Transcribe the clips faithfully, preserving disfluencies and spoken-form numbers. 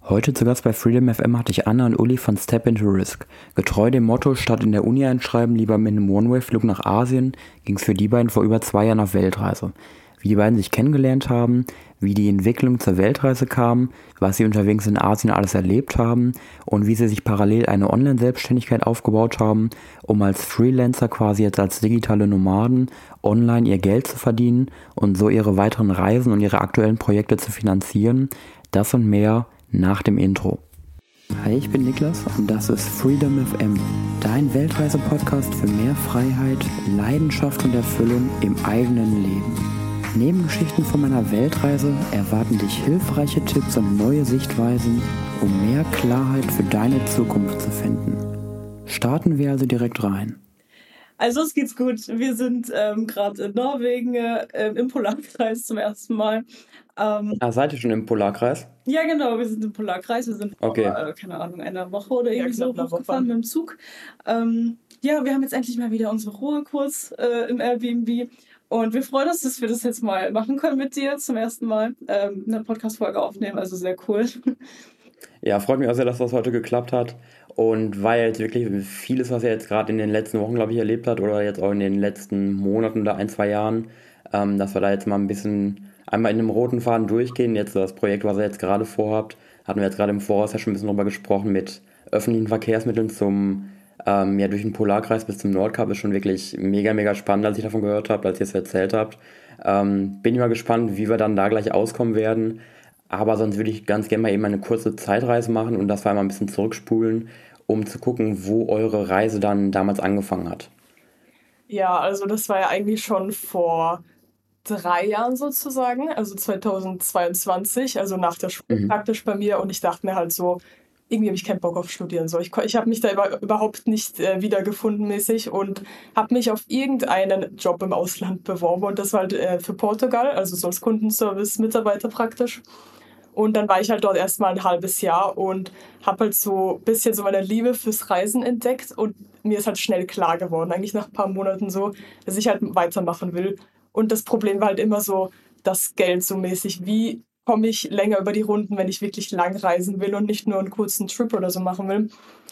Heute zu Gast bei Freedom F M hatte ich Anna und Uli von Step into Risk. Getreu dem Motto, statt in der Uni einschreiben, lieber mit einem One-Way-Flug nach Asien, ging es für die beiden vor über zwei Jahren auf Weltreise. Wie die beiden sich kennengelernt haben, wie die Entwicklung zur Weltreise kam, was sie unterwegs in Asien alles erlebt haben und wie sie sich parallel eine Online-Selbstständigkeit aufgebaut haben, um als Freelancer quasi jetzt als digitale Nomaden online ihr Geld zu verdienen und so ihre weiteren Reisen und ihre aktuellen Projekte zu finanzieren. Das und mehr nach dem Intro. Hi, ich bin Niklas und das ist Freedom F M, dein Weltreise-Podcast für mehr Freiheit, Leidenschaft und Erfüllung im eigenen Leben. Neben Geschichten von meiner Weltreise erwarten dich hilfreiche Tipps und neue Sichtweisen, um mehr Klarheit für deine Zukunft zu finden. Starten wir also direkt rein. Also es geht's gut. Wir sind ähm, gerade in Norwegen äh, im Polarkreis zum ersten Mal. Ähm, ah, seid ihr schon im Polarkreis? Ja, genau, wir sind im Polarkreis. Wir sind vor, okay. äh, keine Ahnung, einer Woche oder irgendwie ja, so hochgefahren mit dem Zug. Ähm, ja, wir haben jetzt endlich mal wieder unsere Ruhe kurz äh, im Airbnb. Und wir freuen uns, dass wir das jetzt mal machen können mit dir zum ersten Mal. Ähm, eine Podcast-Folge aufnehmen, also sehr cool. Ja, freut mich auch sehr, dass das heute geklappt hat. Und weil jetzt wirklich vieles, was er jetzt gerade in den letzten Wochen, glaube ich, erlebt hat oder jetzt auch in den letzten Monaten oder ein, zwei Jahren, ähm, dass wir da jetzt mal ein bisschen einmal in einem roten Faden durchgehen. Jetzt das Projekt, was ihr jetzt gerade vorhabt, hatten wir jetzt gerade im Voraus ja schon ein bisschen drüber gesprochen, mit öffentlichen Verkehrsmitteln zum, ähm, ja, durch den Polarkreis bis zum Nordkap ist schon wirklich mega, mega spannend, als ich davon gehört habe, als ihr es erzählt habt. Ähm, bin ich mal gespannt, wie wir dann da gleich auskommen werden. Aber sonst würde ich ganz gerne mal eben eine kurze Zeitreise machen und das war einmal ein bisschen zurückspulen, um zu gucken, wo eure Reise dann damals angefangen hat. Ja, also das war ja eigentlich schon vor drei Jahren sozusagen, also zweitausendzweiundzwanzig, also nach der Schule mhm. praktisch bei mir. Und ich dachte mir halt so, irgendwie habe ich keinen Bock auf Studieren. So. Ich, ich habe mich da über, überhaupt nicht äh, wiedergefunden mäßig und habe mich auf irgendeinen Job im Ausland beworben. Und das war halt äh, für Portugal, also so als Kundenservice-Mitarbeiter praktisch. Und dann war ich halt dort erstmal ein halbes Jahr und habe halt so ein bisschen so meine Liebe fürs Reisen entdeckt. Und mir ist halt schnell klar geworden, eigentlich nach ein paar Monaten so, dass ich halt weitermachen will. Und das Problem war halt immer so das Geld so mäßig. Wie komme ich länger über die Runden, wenn ich wirklich lang reisen will und nicht nur einen kurzen Trip oder so machen will?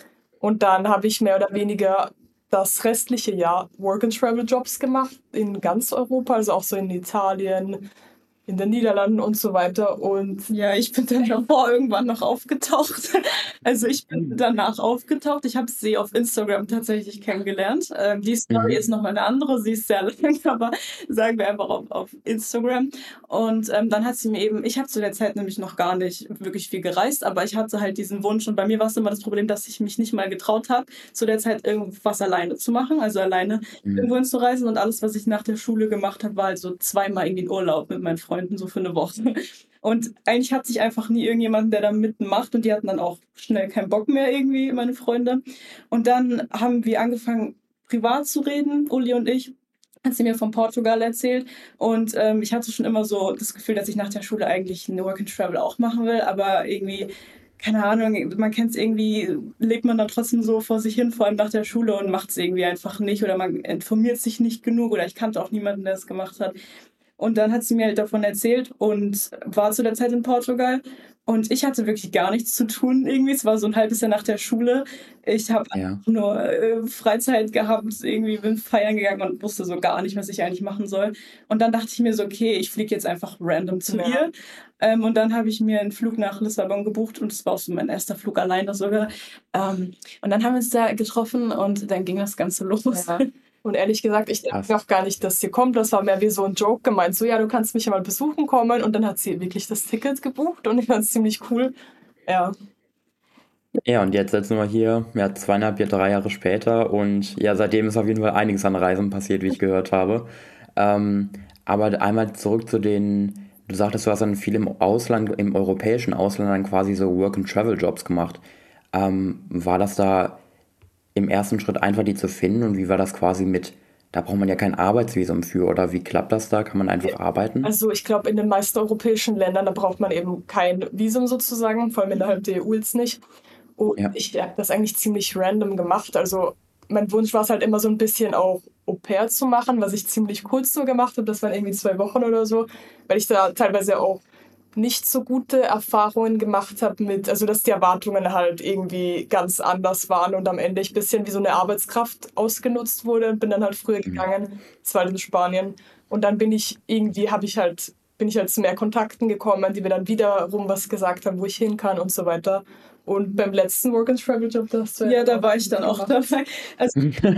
Und dann habe ich mehr oder weniger das restliche Jahr Work-and-Travel-Jobs gemacht in ganz Europa, also auch so in Italien, in den Niederlanden und so weiter. Und ja, ich bin dann davor irgendwann noch aufgetaucht. Also ich bin danach aufgetaucht. Ich habe sie auf Instagram tatsächlich kennengelernt. Ähm, die Story mhm. ist nochmal eine andere. Sie ist sehr lang, aber sagen wir einfach auf, auf Instagram. Und ähm, dann hat sie mir eben, ich habe zu der Zeit nämlich noch gar nicht wirklich viel gereist, aber ich hatte halt diesen Wunsch. Und bei mir war es immer das Problem, dass ich mich nicht mal getraut habe, zu der Zeit irgendwas alleine zu machen. Also alleine mhm. irgendwo hinzureisen. Und alles, was ich nach der Schule gemacht habe, war halt so zweimal irgendwie in Urlaub mit meinen Freunden. Freunden so für eine Woche. Und eigentlich hat sich einfach nie irgendjemand, der da mitmacht, und die hatten dann auch schnell keinen Bock mehr irgendwie, meine Freunde. Und dann haben wir angefangen, privat zu reden, Uli und ich. Hat sie mir von Portugal erzählt und ähm, ich hatte schon immer so das Gefühl, dass ich nach der Schule eigentlich eine Work-and-Travel auch machen will, aber irgendwie, keine Ahnung, man kennt es irgendwie, lebt man da trotzdem so vor sich hin, vor allem nach der Schule, und macht es irgendwie einfach nicht oder man informiert sich nicht genug oder ich kannte auch niemanden, der es gemacht hat. Und dann hat sie mir halt davon erzählt und war zu der Zeit in Portugal. Und ich hatte wirklich gar nichts zu tun irgendwie. Es war so ein halbes Jahr nach der Schule. Ich habe ja. nur äh, Freizeit gehabt, irgendwie bin feiern gegangen und wusste so gar nicht, was ich eigentlich machen soll. Und dann dachte ich mir so, okay, ich fliege jetzt einfach random zu ja. ihr. Ähm, und dann habe ich mir einen Flug nach Lissabon gebucht und das war auch so mein erster Flug alleine sogar. Ähm, und dann haben wir uns da getroffen und dann ging das Ganze los. Ja. Und ehrlich gesagt, ich dachte auch gar nicht, dass sie kommt. Das war mehr wie so ein Joke gemeint. So, ja, du kannst mich ja mal besuchen kommen. Und dann hat sie wirklich das Ticket gebucht und ich fand es ziemlich cool. Ja. Ja, und jetzt sitzen wir hier, ja, zweieinhalb, ja, drei Jahre später. Und ja, seitdem ist auf jeden Fall einiges an Reisen passiert, wie ich gehört habe. Ähm, aber einmal zurück zu den, du sagtest, du hast dann viel im Ausland, im europäischen Ausland dann quasi so Work-and-Travel-Jobs gemacht. Ähm, war das da im ersten Schritt einfach die zu finden und wie war das quasi mit, da braucht man ja kein Arbeitsvisum für oder wie klappt das da? Kann man einfach arbeiten? Also ich glaube, in den meisten europäischen Ländern, da braucht man eben kein Visum sozusagen, vor allem innerhalb der E U jetzt nicht. Und ja. ich habe das eigentlich ziemlich random gemacht. Also mein Wunsch war es halt immer so ein bisschen auch Au-pair zu machen, was ich ziemlich kurz so gemacht habe. Das waren irgendwie zwei Wochen oder so, weil ich da teilweise auch nicht so gute Erfahrungen gemacht habe mit, also dass die Erwartungen halt irgendwie ganz anders waren und am Ende ich ein bisschen wie so eine Arbeitskraft ausgenutzt wurde und bin dann halt früher gegangen. Das war halt in Spanien. Und dann bin ich irgendwie, habe ich halt, bin ich halt zu mehr Kontakten gekommen, die mir dann wiederum was gesagt haben, wo ich hin kann und so weiter. Und beim letzten Work-and-Travel-Job, da hast du Ja, da war ich dann auch dabei. Also,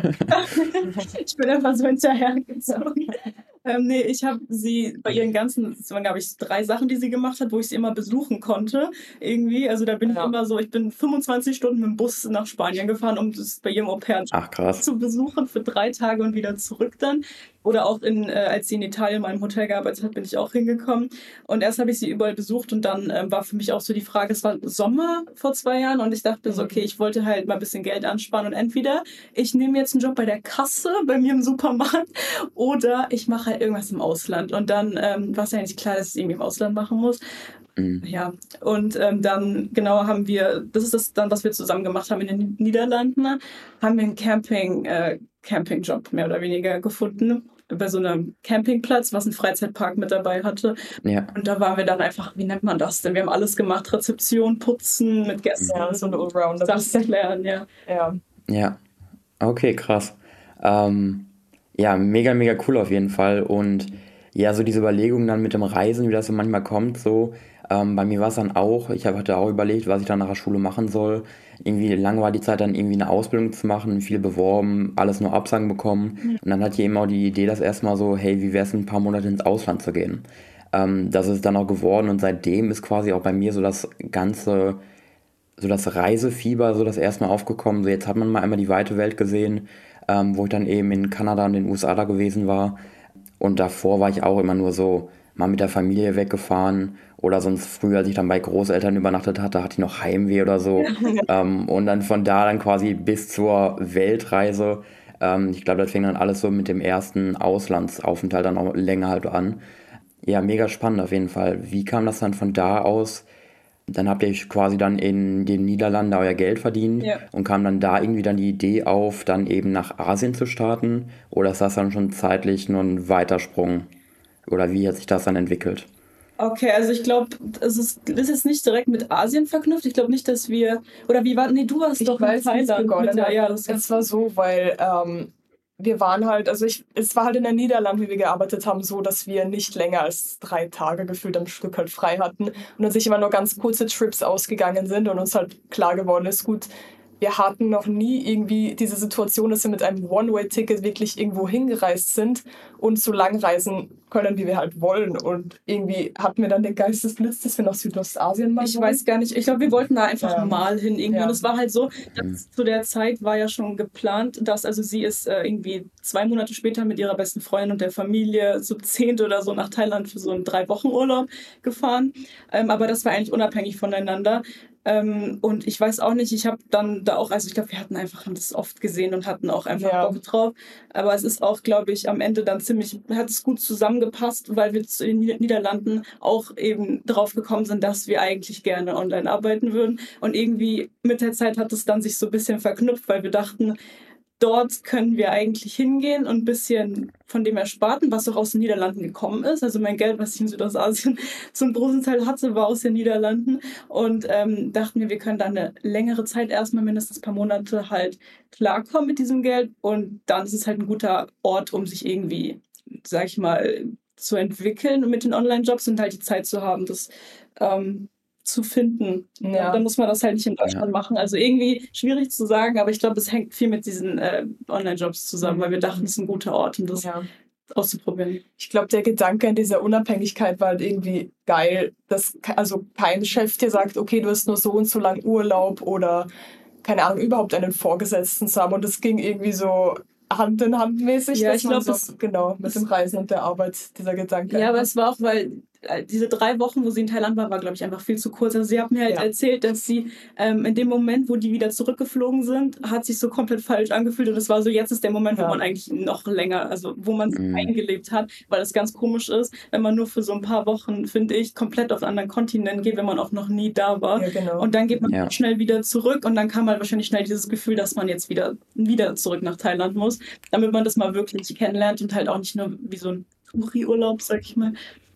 ich bin einfach so hinterhergezogen. Ähm, nee, ich habe sie bei ihren ganzen, es waren glaube ich drei Sachen, die sie gemacht hat, wo ich sie immer besuchen konnte. Irgendwie, also da bin Ja. ich immer so, ich bin fünfundzwanzig Stunden mit dem Bus nach Spanien gefahren, um das bei ihrem Au-pair Ach, krass. zu besuchen für drei Tage und wieder zurück dann. Oder auch in, äh, als sie in Italien in meinem Hotel gearbeitet hat, bin ich auch hingekommen. Und erst habe ich sie überall besucht und dann ähm, war für mich auch so die Frage, es war Sommer vor zwei Jahren und ich dachte so, okay, ich wollte halt mal ein bisschen Geld ansparen und entweder ich nehme jetzt einen Job bei der Kasse bei mir im Supermarkt oder ich mache halt irgendwas im Ausland. Und dann ähm, war es ja nicht klar, dass ich irgendwie im Ausland machen muss. Mhm. Ja, und ähm, dann genau haben wir, das ist das dann, was wir zusammen gemacht haben in den Niederlanden, haben wir einen Camping, äh, Campingjob mehr oder weniger gefunden bei so einem Campingplatz, was einen Freizeitpark mit dabei hatte. Ja. Und da waren wir dann einfach, wie nennt man das denn? Wir haben alles gemacht, Rezeption, Putzen, mit Gästen, Ja, so eine Allrounder. das lernen, ja. Ja. Ja, okay, krass. Ähm, ja, mega, mega cool auf jeden Fall. Und ja, so diese Überlegungen dann mit dem Reisen, wie das so manchmal kommt, so. Ähm, bei mir war es dann auch, ich hab- hatte auch überlegt, was ich dann nach der Schule machen soll. Irgendwie lang war die Zeit dann irgendwie eine Ausbildung zu machen, viel beworben, alles nur Absagen bekommen. Und dann hatte ich eben auch die Idee, das erstmal so, hey, wie wär's, ein paar Monate ins Ausland zu gehen? Ähm, das ist dann auch geworden und seitdem ist quasi auch bei mir so das ganze so das Reisefieber so das erste Mal aufgekommen. So jetzt hat man mal einmal die weite Welt gesehen, ähm, wo ich dann eben in Kanada und den U S A da gewesen war. Und davor war ich auch immer nur so mal mit der Familie weggefahren oder sonst früher, als ich dann bei Großeltern übernachtet hatte, hatte ich noch Heimweh oder so. Ähm, und dann von da dann quasi bis zur Weltreise. Ähm, ich glaube, das fing dann alles so mit dem ersten Auslandsaufenthalt dann auch länger halt an. Ja, mega spannend auf jeden Fall. Wie kam das dann von da aus? Dann habt ihr quasi dann in den Niederlanden euer Geld verdient Ja. und kam dann da irgendwie dann die Idee auf, dann eben nach Asien zu starten? Oder ist das dann schon zeitlich nur ein Weitersprung? Oder wie hat sich das dann entwickelt? Okay, also ich glaube, es ist, das ist nicht direkt mit Asien verknüpft. Ich glaube nicht, dass wir, oder wie war, nee, du warst Ich doch in weiß, wie es Thailand. begonnen mit der, hat. ja, das Es war so, weil ähm, wir waren halt, also ich, es war halt in den Niederlanden, wie wir gearbeitet haben, so, dass wir nicht länger als drei Tage gefühlt am Stück halt frei hatten und dann sich immer nur ganz kurze Trips ausgegangen sind und uns halt klar geworden ist, gut, wir hatten noch nie irgendwie diese Situation, dass wir mit einem One-Way-Ticket wirklich irgendwo hingereist sind und so lang reisen können, wie wir halt wollen. Und irgendwie hatten wir dann den Geistesblitz, dass wir nach Südostasien mal Ich wollen. weiß gar nicht. Ich glaube, wir wollten da einfach Ja. mal hin irgendwie. Ja. Und es war halt so, dass zu der Zeit war ja schon geplant, dass, also sie ist äh, irgendwie zwei Monate später mit ihrer besten Freundin und der Familie zum Zehnte oder so nach Thailand für so einen Drei-Wochen-Urlaub gefahren. Ähm, aber das war eigentlich unabhängig voneinander. Ähm, und ich weiß auch nicht, ich habe dann da auch, also ich glaube, wir hatten einfach das oft gesehen und hatten auch einfach Ja. Bock drauf. Aber es ist auch, glaube ich, am Ende dann ziemlich, hat es gut zusammengepasst, weil wir zu den Nieder- Niederlanden auch eben drauf gekommen sind, dass wir eigentlich gerne online arbeiten würden. Und irgendwie mit der Zeit hat es dann sich so ein bisschen verknüpft, weil wir dachten, dort können wir eigentlich hingehen und ein bisschen von dem ersparten, was auch aus den Niederlanden gekommen ist. Also mein Geld, was ich in Südostasien zum großen Teil hatte, war aus den Niederlanden. Und ähm, dachten wir, wir können dann eine längere Zeit, erstmal mindestens ein paar Monate halt klarkommen mit diesem Geld. Und dann ist es halt ein guter Ort, um sich irgendwie, sag ich mal, zu entwickeln und mit den Online-Jobs und halt die Zeit zu haben, das ähm, zu finden. Ja. Dann muss man das halt nicht in Deutschland machen. Also irgendwie schwierig zu sagen, aber ich glaube, es hängt viel mit diesen äh, Online-Jobs zusammen, weil wir dachten, es ist ein guter Ort, um das Ja. auszuprobieren. Ich glaube, der Gedanke an dieser Unabhängigkeit war halt irgendwie geil, dass ke- also kein Chef dir sagt, okay, du hast nur so und so lang Urlaub oder keine Ahnung, überhaupt einen Vorgesetzten zu haben. Und das ging irgendwie so Hand in Hand mäßig. Ja, dass ich man glaub, so, es- genau, mit es- dem Reisen und der Arbeit, dieser Gedanke. Ja, aber einfach. es war auch, weil äh, diese drei Wochen, wo sie in Thailand war, war, glaube ich, einfach viel zu kurz. Also sie hat mir halt Ja. erzählt, dass sie ähm, in dem Moment, wo die wieder zurückgeflogen sind, hat sich so komplett falsch angefühlt. Und es war so, jetzt ist der Moment, Ja. wo man eigentlich noch länger, also wo man sich Mhm. eingelebt hat, weil es ganz komisch ist, wenn man nur für so ein paar Wochen, finde ich, komplett auf einen anderen Kontinent geht, wenn man auch noch nie da war. Ja, genau. Und dann geht man Ja. schnell wieder zurück und dann kam halt wahrscheinlich schnell dieses Gefühl, dass man jetzt wieder, wieder zurück nach Thailand muss, damit man das mal wirklich kennenlernt und halt auch nicht nur wie so ein Touri-Urlaub, sag ich mal.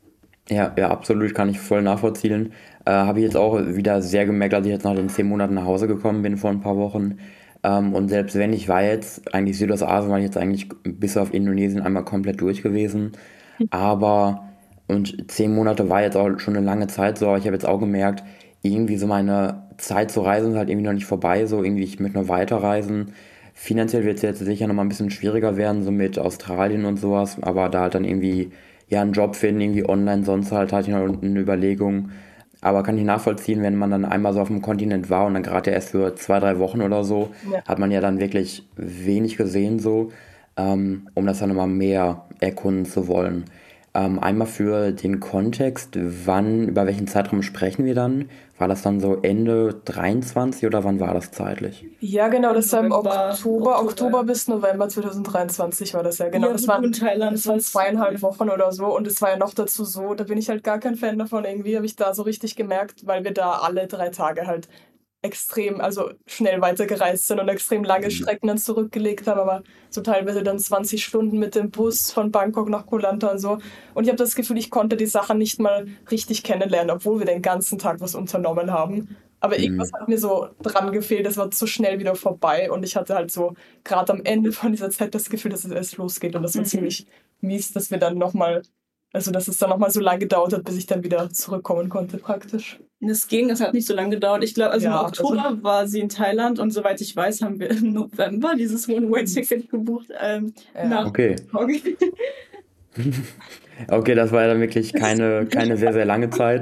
Ja, ja, absolut, kann ich voll nachvollziehen. Äh, habe ich jetzt auch wieder sehr gemerkt, als ich jetzt nach den zehn Monaten nach Hause gekommen bin vor ein paar Wochen. Ähm, und selbst wenn ich war jetzt, eigentlich Südostasien war ich jetzt eigentlich bis auf Indonesien einmal komplett durch gewesen. Aber, und zehn Monate war jetzt auch schon eine lange Zeit so, aber ich habe jetzt auch gemerkt, irgendwie so meine Zeit zu reisen ist halt irgendwie noch nicht vorbei. So irgendwie, ich möchte noch weiterreisen. Finanziell wird es jetzt sicher noch mal ein bisschen schwieriger werden, so mit Australien und sowas, aber da halt dann irgendwie ja einen Job finden, irgendwie online, sonst halt hatte ich noch eine Überlegung. Aber kann ich nachvollziehen, wenn man dann einmal so auf dem Kontinent war und dann gerade erst für zwei, drei Wochen oder so, Ja. hat man ja dann wirklich wenig gesehen so, ähm, um das dann immer mehr erkunden zu wollen. Ähm, einmal für den Kontext, wann, über welchen Zeitraum sprechen wir dann? War das dann so Ende dreiundzwanzig oder wann war das zeitlich? Ja, genau, das war im November, Oktober, Oktober Oktober. bis November zwanzig dreiundzwanzig war das ja, genau. Ja, Das wo du waren, in Thailand das waren warst. zweieinhalb Wochen oder so und es war ja noch dazu so, da bin ich halt gar kein Fan davon. Irgendwie habe ich da so richtig gemerkt, weil wir da alle drei Tage halt extrem, also schnell weitergereist sind und extrem lange Strecken dann zurückgelegt haben, aber so teilweise dann zwanzig Stunden mit dem Bus von Bangkok nach Koh Lanta und so. Und ich habe das Gefühl, ich konnte die Sachen nicht mal richtig kennenlernen, obwohl wir den ganzen Tag was unternommen haben. Aber irgendwas hat mir so dran gefehlt, das war zu schnell wieder vorbei und ich hatte halt so gerade am Ende von dieser Zeit das Gefühl, dass es erst losgeht und das war Mhm. ziemlich mies, dass wir dann nochmal, also dass es dann nochmal so lange gedauert hat, bis ich dann wieder zurückkommen konnte praktisch. Es ging, es hat nicht so lange gedauert. Ich glaube, also Ja, im Oktober war sie in Thailand und soweit ich weiß, haben wir im November dieses One-Way-Ticket gebucht ähm, Ja. nach Okay. Bangkok. Okay, das war ja dann wirklich keine, keine sehr, sehr lange Zeit.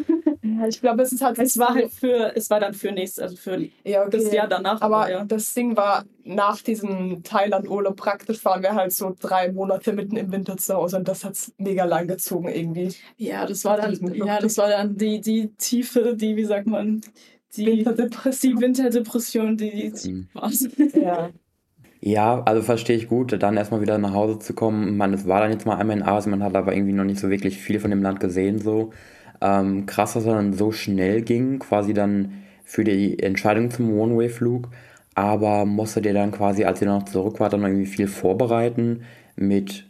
Ja, ich glaube, es ist halt. Es war halt für, es war dann für nächstes, also für Ja, okay. das Jahr danach. Aber ja. das Ding war, nach diesem Thailand-Urlaub praktisch waren wir halt so drei Monate mitten im Winter zu Hause und das hat es mega lang gezogen irgendwie. Ja, das war dann, Diesen ja, das war dann die, die tiefe, die, wie sagt man, die Winterdepression. Die Winterdepression, die, die Mhm. war. Ja. Ja, also verstehe ich gut, dann erstmal wieder nach Hause zu kommen. Man, es war dann jetzt mal einmal in Asien, man hat aber irgendwie noch nicht so wirklich viel von dem Land gesehen, so. Ähm, krass, dass er dann so schnell ging, quasi dann für die Entscheidung zum One-Way-Flug. Aber musstet ihr dann quasi, als ihr noch zurück wart, dann noch irgendwie viel vorbereiten mit,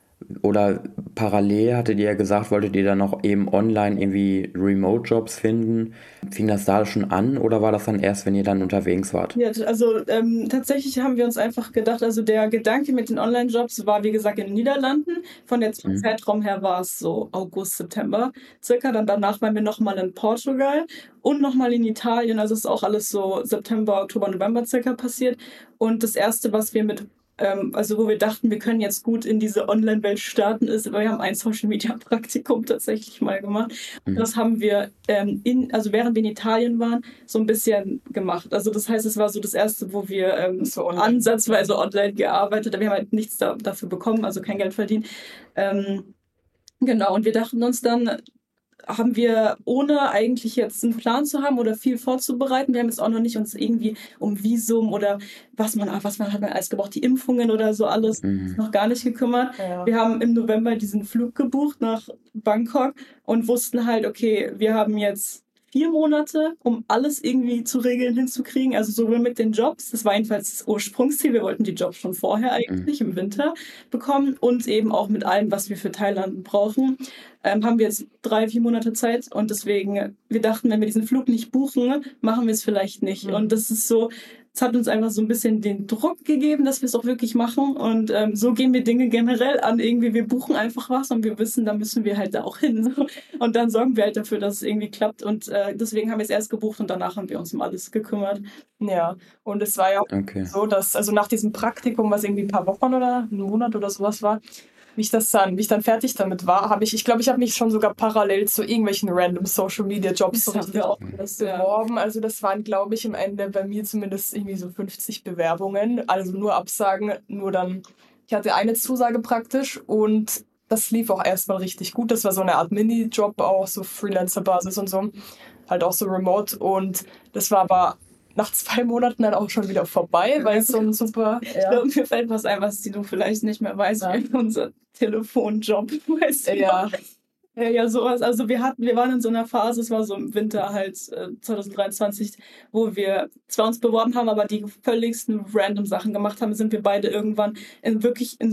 oder parallel hattet ihr ja gesagt, wolltet ihr dann noch eben online irgendwie Remote-Jobs finden? Fing das da schon an oder war das dann erst, wenn ihr dann unterwegs wart? Ja, also ähm, tatsächlich haben wir uns einfach gedacht, also der Gedanke mit den Online-Jobs war, wie gesagt, in den Niederlanden. Von der Mhm. Zeitraum her war es so August, September circa. Dann danach waren wir nochmal in Portugal und nochmal in Italien. Also es ist auch alles so September, Oktober, November circa passiert. Und das Erste, was wir mit ähm, also wo wir dachten, wir können jetzt gut in diese Online-Welt starten, ist, weil wir haben ein Social-Media-Praktikum tatsächlich mal gemacht. Und Mhm. das haben wir, ähm, in, also während wir in Italien waren, so ein bisschen gemacht. Also das heißt, es war so das Erste, wo wir ähm, So online. ansatzweise online gearbeitet haben. Wir haben halt nichts da, dafür bekommen, also kein Geld verdient. Ähm, genau, und wir dachten uns dann, haben wir, ohne eigentlich jetzt einen Plan zu haben oder viel vorzubereiten, wir haben jetzt auch noch nicht uns irgendwie um Visum oder was man, was man hat man alles gebraucht, die Impfungen oder so alles, Mhm. noch gar nicht gekümmert. Ja. Wir haben im November diesen Flug gebucht nach Bangkok und wussten halt, okay, wir haben jetzt vier Monate, um alles irgendwie zu regeln, hinzukriegen. Also sowohl mit den Jobs, das war jedenfalls das Ursprungsziel, wir wollten die Jobs schon vorher eigentlich im Winter bekommen und eben auch mit allem, was wir für Thailand brauchen. Ähm, haben wir jetzt drei, vier Monate Zeit und deswegen, wir dachten, wenn wir diesen Flug nicht buchen, machen wir es vielleicht nicht. Mhm. Und das ist so, es hat uns einfach so ein bisschen den Druck gegeben, dass wir es auch wirklich machen. Und ähm, so gehen wir Dinge generell an. Irgendwie, wir buchen einfach was und wir wissen, da müssen wir halt da auch hin. Und dann sorgen wir halt dafür, dass es irgendwie klappt. Und äh, deswegen haben wir es erst gebucht und danach haben wir uns um alles gekümmert. Ja, und es war ja auch Okay. so, dass, also nach diesem Praktikum, was irgendwie ein paar Wochen oder einen Monat oder sowas war, wie ich das dann, wie ich dann fertig damit war, habe ich, ich glaube, ich habe mich schon sogar parallel zu irgendwelchen random Social Media Jobs so Das haben richtig wir auch. Das, ja. beworben. Also das waren, glaube ich, im Ende bei mir zumindest irgendwie so fünfzig Bewerbungen. Also nur Absagen, nur dann, ich hatte eine Zusage praktisch und das lief auch erstmal richtig gut. Das war so eine Art Mini-Job, auch so Freelancer-Basis und so, halt auch so remote. Und das war aber nach zwei Monaten dann auch schon wieder vorbei, weil es so ein super... Ich Ja. glaube, mir fällt was ein, was die du vielleicht nicht mehr weißt, Ja. wie unser Telefonjob. Weißt du Ja. noch? Ja, ja, sowas. Also wir hatten, wir waren in so einer Phase, es war so im Winter halt äh, zwanzig dreiundzwanzig, wo wir zwar uns beworben haben, aber die völligsten random Sachen gemacht haben, sind wir beide irgendwann in wirklich in so einem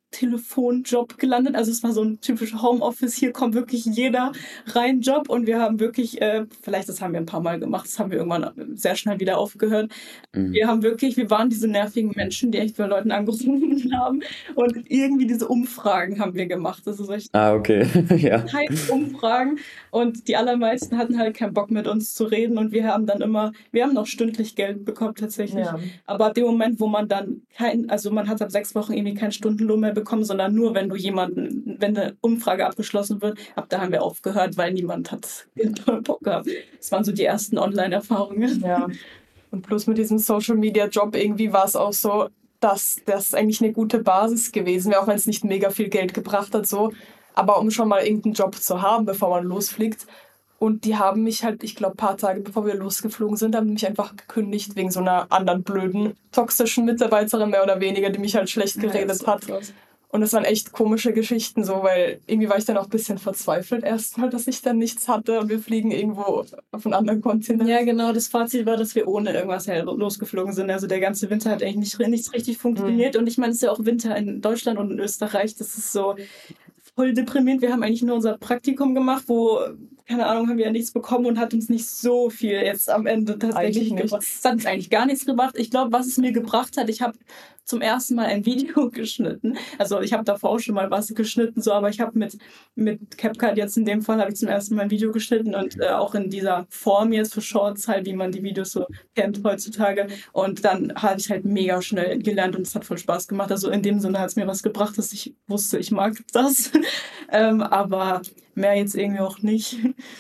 Telefonjob gelandet. Also es war so ein typischer Homeoffice. Hier kommt wirklich jeder rein Job und wir haben wirklich, äh, vielleicht das haben wir ein paar Mal gemacht, das haben wir irgendwann sehr schnell wieder aufgehört. Mhm. Wir haben wirklich, wir waren diese nervigen Menschen, die echt bei Leuten angerufen haben und irgendwie diese Umfragen haben wir gemacht. Das ist echt ah, okay. ja. Umfragen und die allermeisten hatten halt keinen Bock mit uns zu reden und wir haben dann immer, wir haben noch stündlich Geld bekommen tatsächlich. Ja. Aber ab dem Moment, wo man dann kein, also man hat ab sechs Wochen irgendwie keinen Stundenlohn mehr bekommen, sondern nur, wenn du jemanden, wenn eine Umfrage abgeschlossen wird, ab da haben wir aufgehört, weil niemand hat Bock gehabt. Das waren so die ersten Online-Erfahrungen. Ja. Und plus mit diesem Social-Media-Job irgendwie war es auch so, dass das eigentlich eine gute Basis gewesen wäre, auch wenn es nicht mega viel Geld gebracht hat, so. Aber um schon mal irgendeinen Job zu haben, bevor man losfliegt. Und die haben mich halt, ich glaube, ein paar Tage bevor wir losgeflogen sind, haben mich einfach gekündigt wegen so einer anderen blöden, toxischen Mitarbeiterin mehr oder weniger, die mich halt schlecht geredet ja, hat. Krass. Und das waren echt komische Geschichten so, weil irgendwie war ich dann auch ein bisschen verzweifelt erstmal, dass ich dann nichts hatte und wir fliegen irgendwo auf einen anderen Kontinent. Ja, genau. Das Fazit war, dass wir ohne irgendwas losgeflogen sind. Also der ganze Winter hat eigentlich nicht, nichts richtig funktioniert. Mhm. Und ich meine, es ist ja auch Winter in Deutschland und in Österreich. Das ist so voll deprimierend. Wir haben eigentlich nur unser Praktikum gemacht, wo, keine Ahnung, haben wir ja nichts bekommen und hat uns nicht so viel jetzt am Ende tatsächlich gebracht. Es hat uns eigentlich gar nichts gebracht. Ich glaube, was es mir gebracht hat, ich habe zum ersten Mal ein Video geschnitten. Also ich habe davor auch schon mal was geschnitten, so, aber ich habe mit, mit CapCut jetzt in dem Fall habe ich zum ersten Mal ein Video geschnitten und äh, auch in dieser Form jetzt für Shorts halt, wie man die Videos so kennt heutzutage. Und dann habe ich halt mega schnell gelernt und es hat voll Spaß gemacht. Also in dem Sinne hat es mir was gebracht, dass ich wusste, ich mag das. ähm, aber mehr jetzt irgendwie auch nicht.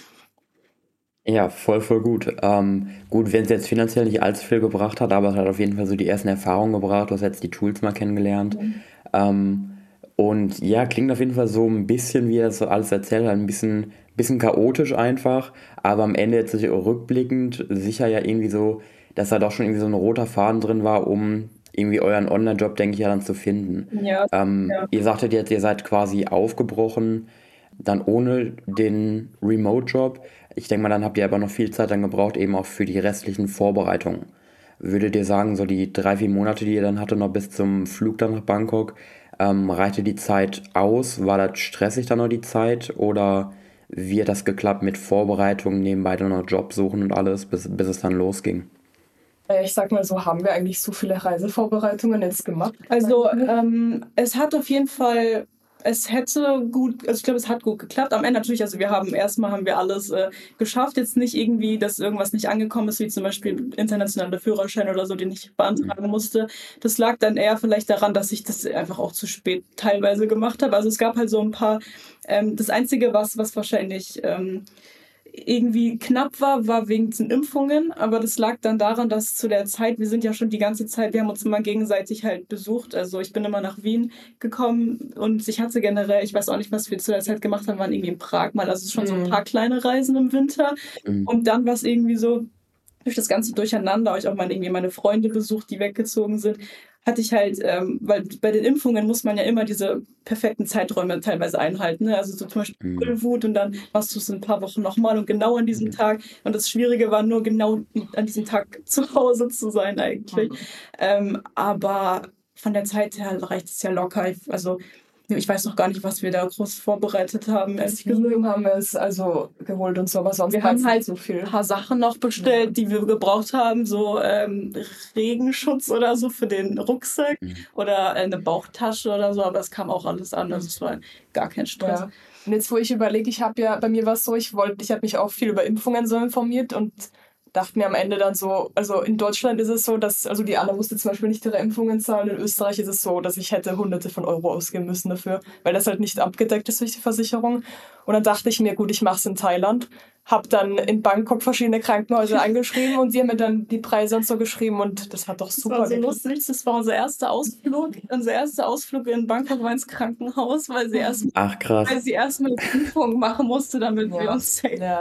Ja, voll, voll gut. Ähm, gut, wenn es jetzt finanziell nicht allzu viel gebracht hat, aber es hat auf jeden Fall so die ersten Erfahrungen gebracht. Du hast jetzt die Tools mal kennengelernt. Mhm. Ähm, und ja, klingt auf jeden Fall so ein bisschen, wie er das so alles erzählt hat, ein bisschen, bisschen chaotisch einfach, aber am Ende jetzt rückblickend sicher ja irgendwie so, dass da doch schon irgendwie so ein roter Faden drin war, um irgendwie euren Online-Job, denke ich, ja dann zu finden. Ja, ähm, ja. Ihr sagtet jetzt, ihr seid quasi aufgebrochen, dann ohne den Remote-Job. Ich denke mal, dann habt ihr aber noch viel Zeit dann gebraucht, eben auch für die restlichen Vorbereitungen. Würdet ihr sagen, so die drei, vier Monate, die ihr dann hattet, noch bis zum Flug dann nach Bangkok, ähm, reichte die Zeit aus? War das stressig dann noch die Zeit? Oder wie hat das geklappt mit Vorbereitungen, nebenbei dann noch Job suchen und alles, bis, bis es dann losging? Ich sag mal so, haben wir eigentlich so viele Reisevorbereitungen jetzt gemacht? Also ähm, es hat auf jeden Fall... Es hätte gut, also ich glaube, es hat gut geklappt. Am Ende natürlich, also wir haben erstmal haben wir alles äh, geschafft. Jetzt nicht irgendwie, dass irgendwas nicht angekommen ist, wie zum Beispiel internationaler Führerschein oder so, den ich beantragen musste. Das lag dann eher vielleicht daran, dass ich das einfach auch zu spät teilweise gemacht habe. Also es gab halt so ein paar, ähm, das Einzige, was, was wahrscheinlich ähm, irgendwie knapp war, war wegen den Impfungen, aber das lag dann daran, dass zu der Zeit, wir sind ja schon die ganze Zeit, wir haben uns immer gegenseitig halt besucht, also ich bin immer nach Wien gekommen und ich hatte generell, ich weiß auch nicht, was wir zu der Zeit gemacht haben, waren irgendwie in Prag mal, also schon mhm. so ein paar kleine Reisen im Winter mhm. und dann war es irgendwie so, durch das ganze Durcheinander, habe ich auch mal irgendwie meine Freunde besucht, die weggezogen sind, hatte ich halt, ähm, weil bei den Impfungen muss man ja immer diese perfekten Zeiträume teilweise einhalten. Ne? Also so zum Beispiel Vollwut und dann machst du es in ein paar Wochen nochmal und genau an diesem Tag. Und das Schwierige war nur genau an diesem Tag zu Hause zu sein eigentlich. Mhm. Ähm, aber von der Zeit her reicht es ja locker. Ich, also ich weiß noch gar nicht, was wir da groß vorbereitet haben. Als Film haben wir es also geholt und so, aber sonst wir haben halt so viel. Ein paar Sachen noch bestellt, ja. die wir gebraucht haben, so ähm, Regenschutz oder so für den Rucksack mhm. oder eine Bauchtasche oder so, aber es kam auch alles an, also es war gar kein Stress. Ja. Und jetzt, wo ich überlege, ich habe ja, bei mir war es so, ich wollte, ich habe mich auch viel über Impfungen so informiert und dachte mir am Ende dann so, also in Deutschland ist es so, dass, also die Anna musste zum Beispiel nicht ihre Impfungen zahlen, in Österreich ist es so, dass ich hätte hunderte von Euro ausgeben müssen dafür, weil das halt nicht abgedeckt ist durch die Versicherung. Und dann dachte ich mir, gut, ich mache es in Thailand, habe dann in Bangkok verschiedene Krankenhäuser angeschrieben und die haben mir dann die Preise und so geschrieben und das hat doch super geklappt. Das war so lustig, das war unser erster Ausflug, unser erster Ausflug in Bangkok war ins Krankenhaus, weil sie erst, Ach, krass. weil sie erstmal eine Impfung machen musste, damit ja. wir uns safe ja.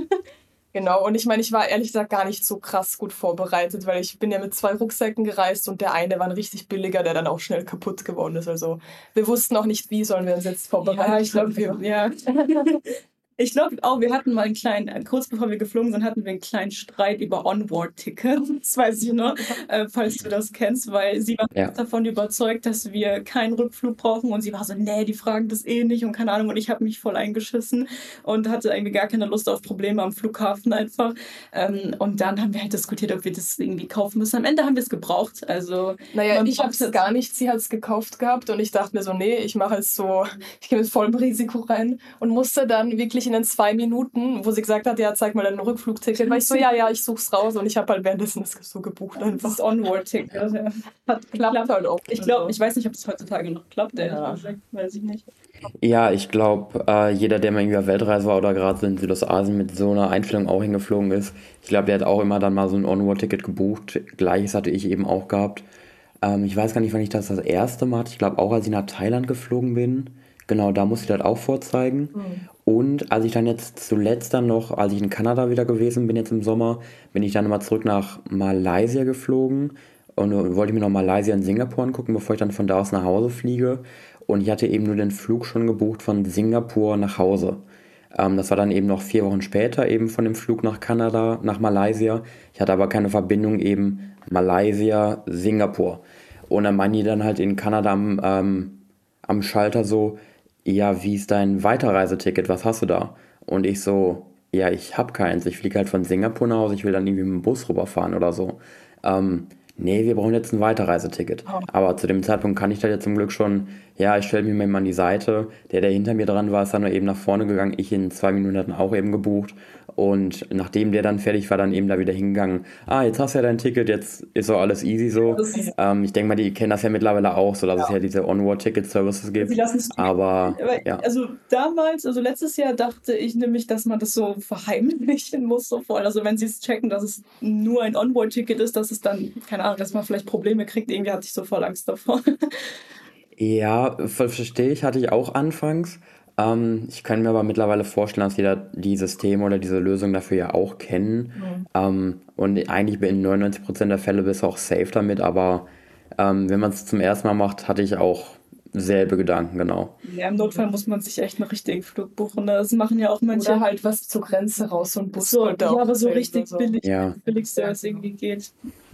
Genau, und ich meine, ich war ehrlich gesagt gar nicht so krass gut vorbereitet, weil ich bin ja mit zwei Rucksäcken gereist und der eine war ein richtig billiger, der dann auch schnell kaputt geworden ist. Also wir wussten auch nicht, wie sollen wir uns jetzt vorbereiten. Ja, ich glaube, wir, ja. Ich glaube auch, wir hatten mal einen kleinen, äh, kurz bevor wir geflogen sind, hatten wir einen kleinen Streit über Onboard-Tickets. Das weiß ich noch, äh, falls du das kennst, weil sie war Ja. davon überzeugt, dass wir keinen Rückflug brauchen und sie war so, nee, die fragen das eh nicht und keine Ahnung. Und ich habe mich voll eingeschissen und hatte irgendwie gar keine Lust auf Probleme am Flughafen einfach. Ähm, und dann haben wir halt diskutiert, ob wir das irgendwie kaufen müssen. Am Ende haben wir es gebraucht. Also, Naja, man ich habe braucht es jetzt- gar nicht, sie hat es gekauft gehabt und ich dachte mir so, nee, ich mache es so, ich gehe mit vollem Risiko rein und musste dann wirklich in den zwei Minuten, wo sie gesagt hat, ja, zeig mal dein Rückflugticket, war ich so, ja, ja, ich such's raus und ich habe halt währenddessen das so gebucht einfach. das Onboard-Ticket. Ja. Hat Klappt geklappt. halt auch. Ich glaube, ich weiß nicht, ob das heutzutage noch klappt, ehrlich Ja. gesagt, weiß ich nicht. Ja, ich glaube, äh, jeder, der mal irgendwie auf Weltreise war oder gerade so in Südostasien mit so einer Einstellung auch hingeflogen ist, ich glaube, der hat auch immer dann mal so ein Onboard-Ticket gebucht. Gleiches hatte ich eben auch gehabt. Ähm, ich weiß gar nicht, wann ich das das erste Mal hatte. Ich glaube auch, als ich nach Thailand geflogen bin. Genau, da musste ich das auch vorzeigen. Und als ich dann jetzt zuletzt dann noch, als ich in Kanada wieder gewesen bin, jetzt im Sommer, bin ich dann nochmal zurück nach Malaysia geflogen und äh, wollte mir noch Malaysia und Singapur angucken, bevor ich dann von da aus nach Hause fliege. Und ich hatte eben nur den Flug schon gebucht von Singapur nach Hause. Ähm, das war dann eben noch vier Wochen später eben von dem Flug nach Kanada, nach Malaysia. Ich hatte aber keine Verbindung eben Malaysia, Singapur. Und dann meinen die dann halt in Kanada am, ähm, am Schalter so, ja, wie ist dein Weiterreiseticket, was hast du da? Und ich so, ja, ich hab keins, ich fliege halt von Singapur nach Hause, ich will dann irgendwie mit dem Bus rüberfahren oder so. Ähm, nee, wir brauchen jetzt ein Weiterreiseticket. Oh. Aber zu dem Zeitpunkt kann ich das jetzt zum Glück schon, ja, ich stelle mich mal an die Seite. Der, der hinter mir dran war, ist dann nur eben nach vorne gegangen. Ich in zwei Minuten hatten auch eben gebucht. Und nachdem der dann fertig war, dann eben da wieder hingegangen. Ah, jetzt hast du ja dein Ticket, jetzt ist so alles easy so. Das ist- Ähm, ich denke mal, die kennen das ja mittlerweile auch, so dass es ja diese Onboard-Ticket-Services gibt. Sie lassen es Aber Aber, ja, Also damals, also letztes Jahr dachte ich nämlich, dass man das so verheimlichen muss, so voll. Also wenn sie es checken, dass es nur ein Onboard-Ticket ist, dass es dann, keine Ahnung, dass man vielleicht Probleme kriegt. Irgendwie hatte ich so voll Angst davor. ja, ver- verstehe ich, hatte ich auch anfangs. Ähm, ich kann mir aber mittlerweile vorstellen, dass jeder die Systeme oder diese Lösung dafür ja auch kennen. Ähm, und eigentlich in neunundneunzig Prozent der Fälle bist du auch safe damit, aber ähm, wenn man es zum ersten Mal macht, hatte ich auch selbe Gedanken, genau. Ja, im Notfall muss man sich echt einen richtigen Flug buchen. Das machen ja auch manche. Oder halt was zur Grenze raus, so ein Bus. so, sollte ja, auch aber so fehlen richtig oder so. billig, Ja. das billigste, was irgendwie geht.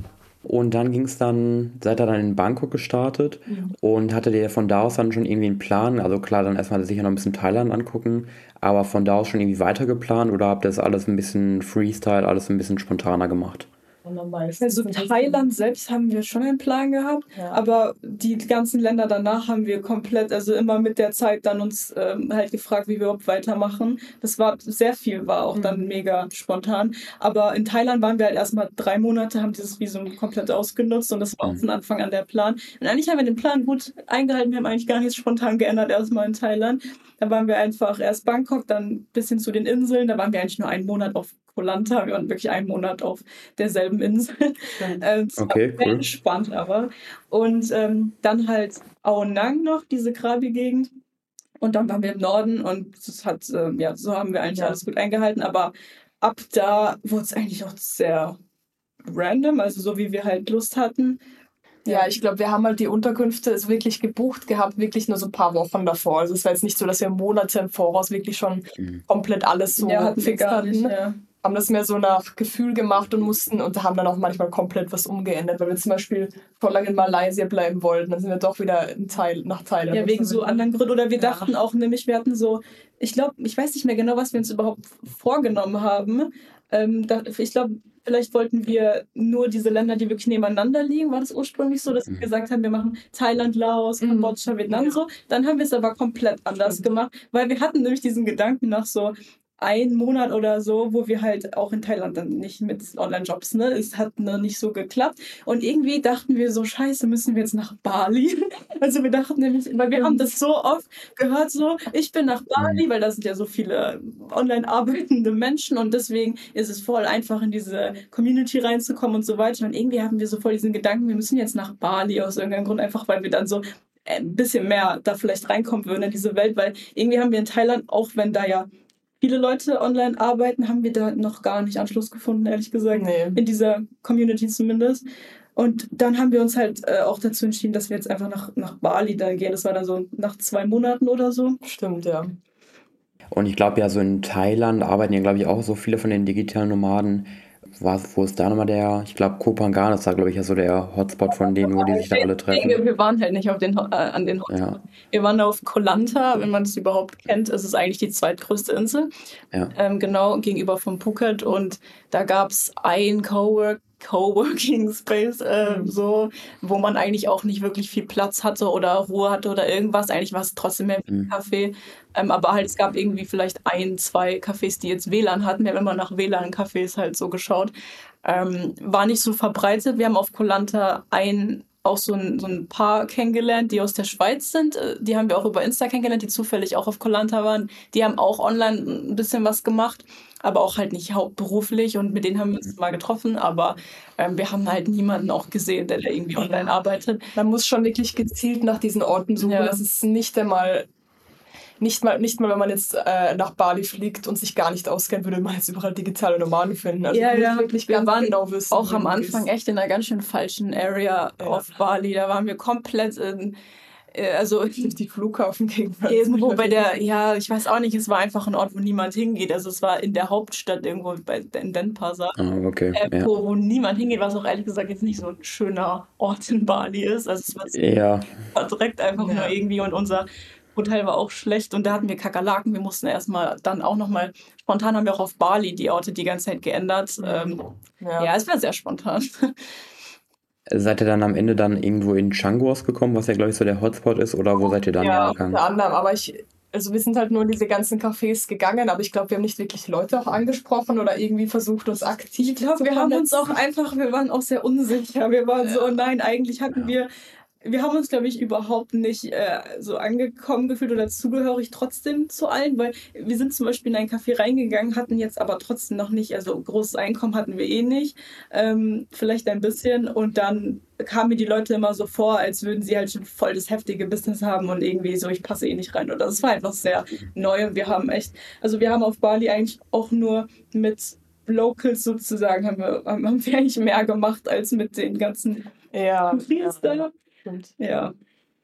Und dann ging es dann, seid ihr dann in Bangkok gestartet und hattet ihr von da aus dann schon irgendwie einen Plan? Also klar, dann erstmal sicher noch ein bisschen Thailand angucken, aber von da aus schon irgendwie weiter geplant oder habt ihr das alles ein bisschen Freestyle, alles ein bisschen spontaner gemacht? Und dann meistens Also ein bisschen- Thailand selbst haben wir schon einen Plan gehabt, Ja. aber die ganzen Länder danach haben wir komplett, also immer mit der Zeit dann uns ähm, halt gefragt, wie wir überhaupt weitermachen. Das war sehr viel, war auch dann mega spontan. Aber in Thailand waren wir halt erstmal drei Monate, haben dieses Visum komplett ausgenutzt und das war auch von Anfang an der Plan. Und eigentlich haben wir den Plan gut eingehalten, wir haben eigentlich gar nichts spontan geändert, erstmal in Thailand. Da waren wir einfach erst Bangkok, dann ein bisschen zu den Inseln, da waren wir eigentlich nur einen Monat auf Koh Lanta, wir waren wirklich einen Monat auf derselben Insel. Ähm, es war Okay, sehr cool. entspannt aber. Und ähm, dann halt Ao Nang noch, diese Krabi-Gegend. Und dann waren wir im Norden und das hat, ähm, ja, so haben wir eigentlich Ja. alles gut eingehalten. Aber ab da wurde es eigentlich auch sehr random, also so wie wir halt Lust hatten. Ja, ich glaube, wir haben halt die Unterkünfte also wirklich gebucht gehabt, wirklich nur so ein paar Wochen davor. Also es war jetzt nicht so, dass wir Monate im Voraus wirklich schon komplett alles so ja, hatten wir fix gar hatten. nicht. Ja. Haben das mehr so nach Gefühl gemacht und mussten und haben dann auch manchmal komplett was umgeändert, weil wir zum Beispiel voll lange in Malaysia bleiben wollten, dann sind wir doch wieder in Thai nach Thailand. Ja, wegen so anderen Gründen. Oder wir Ja. dachten auch nämlich, wir hatten so, ich glaube, ich weiß nicht mehr genau, was wir uns überhaupt vorgenommen haben. Ähm, da, ich glaube, vielleicht wollten wir nur diese Länder, die wirklich nebeneinander liegen. War das ursprünglich so, dass wir gesagt haben, wir machen Thailand, Laos, Mhm. Kambodscha, Vietnam Ja. so. Dann haben wir es aber komplett anders Stimmt. gemacht, weil wir hatten nämlich diesen Gedanken nach so einen Monat oder so, wo wir halt auch in Thailand dann nicht mit Online-Jobs, ne, es hat ne, nicht so geklappt. Und irgendwie dachten wir so, scheiße, müssen wir jetzt nach Bali? Also wir dachten nämlich, weil wir haben das so oft gehört, so, ich bin nach Bali, weil da sind ja so viele online arbeitende Menschen und deswegen ist es voll einfach, in diese Community reinzukommen und so weiter. Und irgendwie haben wir so voll diesen Gedanken, wir müssen jetzt nach Bali aus irgendeinem Grund, einfach weil wir dann so ein bisschen mehr da vielleicht reinkommen würden in diese Welt, weil irgendwie haben wir in Thailand, auch wenn da ja viele Leute online arbeiten, haben wir da noch gar nicht Anschluss gefunden, ehrlich gesagt. Nee. In dieser Community zumindest. Und dann haben wir uns halt äh, auch dazu entschieden, dass wir jetzt einfach nach, nach Bali dann gehen. Das war dann so nach zwei Monaten oder so. Stimmt, ja. Und ich glaube ja, so in Thailand arbeiten ja, glaube ich, auch so viele von den digitalen Nomaden. Was, wo ist da nochmal der? Ich glaube, Koh Phangan ist da, glaube ich, ja so der Hotspot von denen, wo die sich da alle treffen. Wir, wir waren halt nicht auf den, äh, an den Hotspot. Ja, Wir waren auf Koh Lanta, wenn man es überhaupt kennt. Es ist eigentlich die zweitgrößte Insel. ja. Ähm, genau, gegenüber von Phuket. Und da gab es ein Cowork Coworking Space, äh, so, wo man eigentlich auch nicht wirklich viel Platz hatte oder Ruhe hatte oder irgendwas. Eigentlich war es trotzdem mehr wie ein Mhm. Café. Ähm, aber halt, es gab irgendwie vielleicht ein, zwei Cafés, die jetzt W L A N hatten. Wir haben immer nach W L A N-Cafés halt so geschaut. Ähm, war nicht so verbreitet. Wir haben auf Koh Lanta ein, auch so ein, so ein Paar kennengelernt, die aus der Schweiz sind. Äh, Die haben wir auch über Insta kennengelernt, die zufällig auch auf Koh Lanta waren. Die haben auch online ein bisschen was gemacht, aber auch halt nicht hauptberuflich. Und mit denen haben wir uns mal getroffen. Aber ähm, wir haben halt niemanden auch gesehen, der da irgendwie online arbeitet. Man muss schon wirklich gezielt nach diesen Orten suchen. Ja. Das ist nicht einmal, nicht mal, nicht mal, wenn man jetzt äh, nach Bali fliegt und sich gar nicht auskennt, würde man jetzt überall digitale Nomaden finden. Also Ja, man muss ja. wirklich Wir ganz waren genau wissen, auch wo am man Anfang ist. echt in einer ganz schön falschen Area Ja. auf Bali. Da waren wir komplett in, äh, also Durch die Flughafengegend. irgendwo bei der, ja, ich weiß auch nicht, es war einfach ein Ort, wo niemand hingeht. Also es war in der Hauptstadt irgendwo bei, in Denpasar, Ah, okay, äh, ja. wo, wo niemand hingeht, was auch ehrlich gesagt jetzt nicht so ein schöner Ort in Bali ist. Also es war Ja, verdreckt einfach Ja. nur irgendwie und unser Hotel war auch schlecht und da hatten wir Kakerlaken. Wir mussten erstmal dann auch nochmal, spontan haben wir auch auf Bali die Orte die ganze Zeit geändert. Ähm, Ja. ja, es war sehr spontan. seid ihr dann am Ende dann irgendwo in Canggu rausgekommen, was ja, glaube ich, so der Hotspot ist, oder wo seid ihr dann Ja, hingegangen? unter anderem, aber ich, also wir sind halt nur in diese ganzen Cafés gegangen, aber ich glaube, wir haben nicht wirklich Leute auch angesprochen oder irgendwie versucht, uns aktiv Ich glaube, zu wir haben uns vernetzen. auch einfach, wir waren auch sehr unsicher. Wir waren so, nein, eigentlich hatten wir, wir haben uns, glaube ich, überhaupt nicht äh, so angekommen gefühlt oder zugehörig trotzdem zu allen, weil wir sind zum Beispiel in ein Café reingegangen, hatten jetzt aber trotzdem noch nicht, also großes Einkommen hatten wir eh nicht, ähm, vielleicht ein bisschen und dann kamen mir die Leute immer so vor, als würden sie halt schon voll das heftige Business haben und irgendwie so, ich passe eh nicht rein. Oder das war einfach sehr neu und wir haben echt, also wir haben auf Bali eigentlich auch nur mit Locals sozusagen, haben wir, haben wir eigentlich mehr gemacht als mit den ganzen Ja, Freestyle. stimmt. Ja.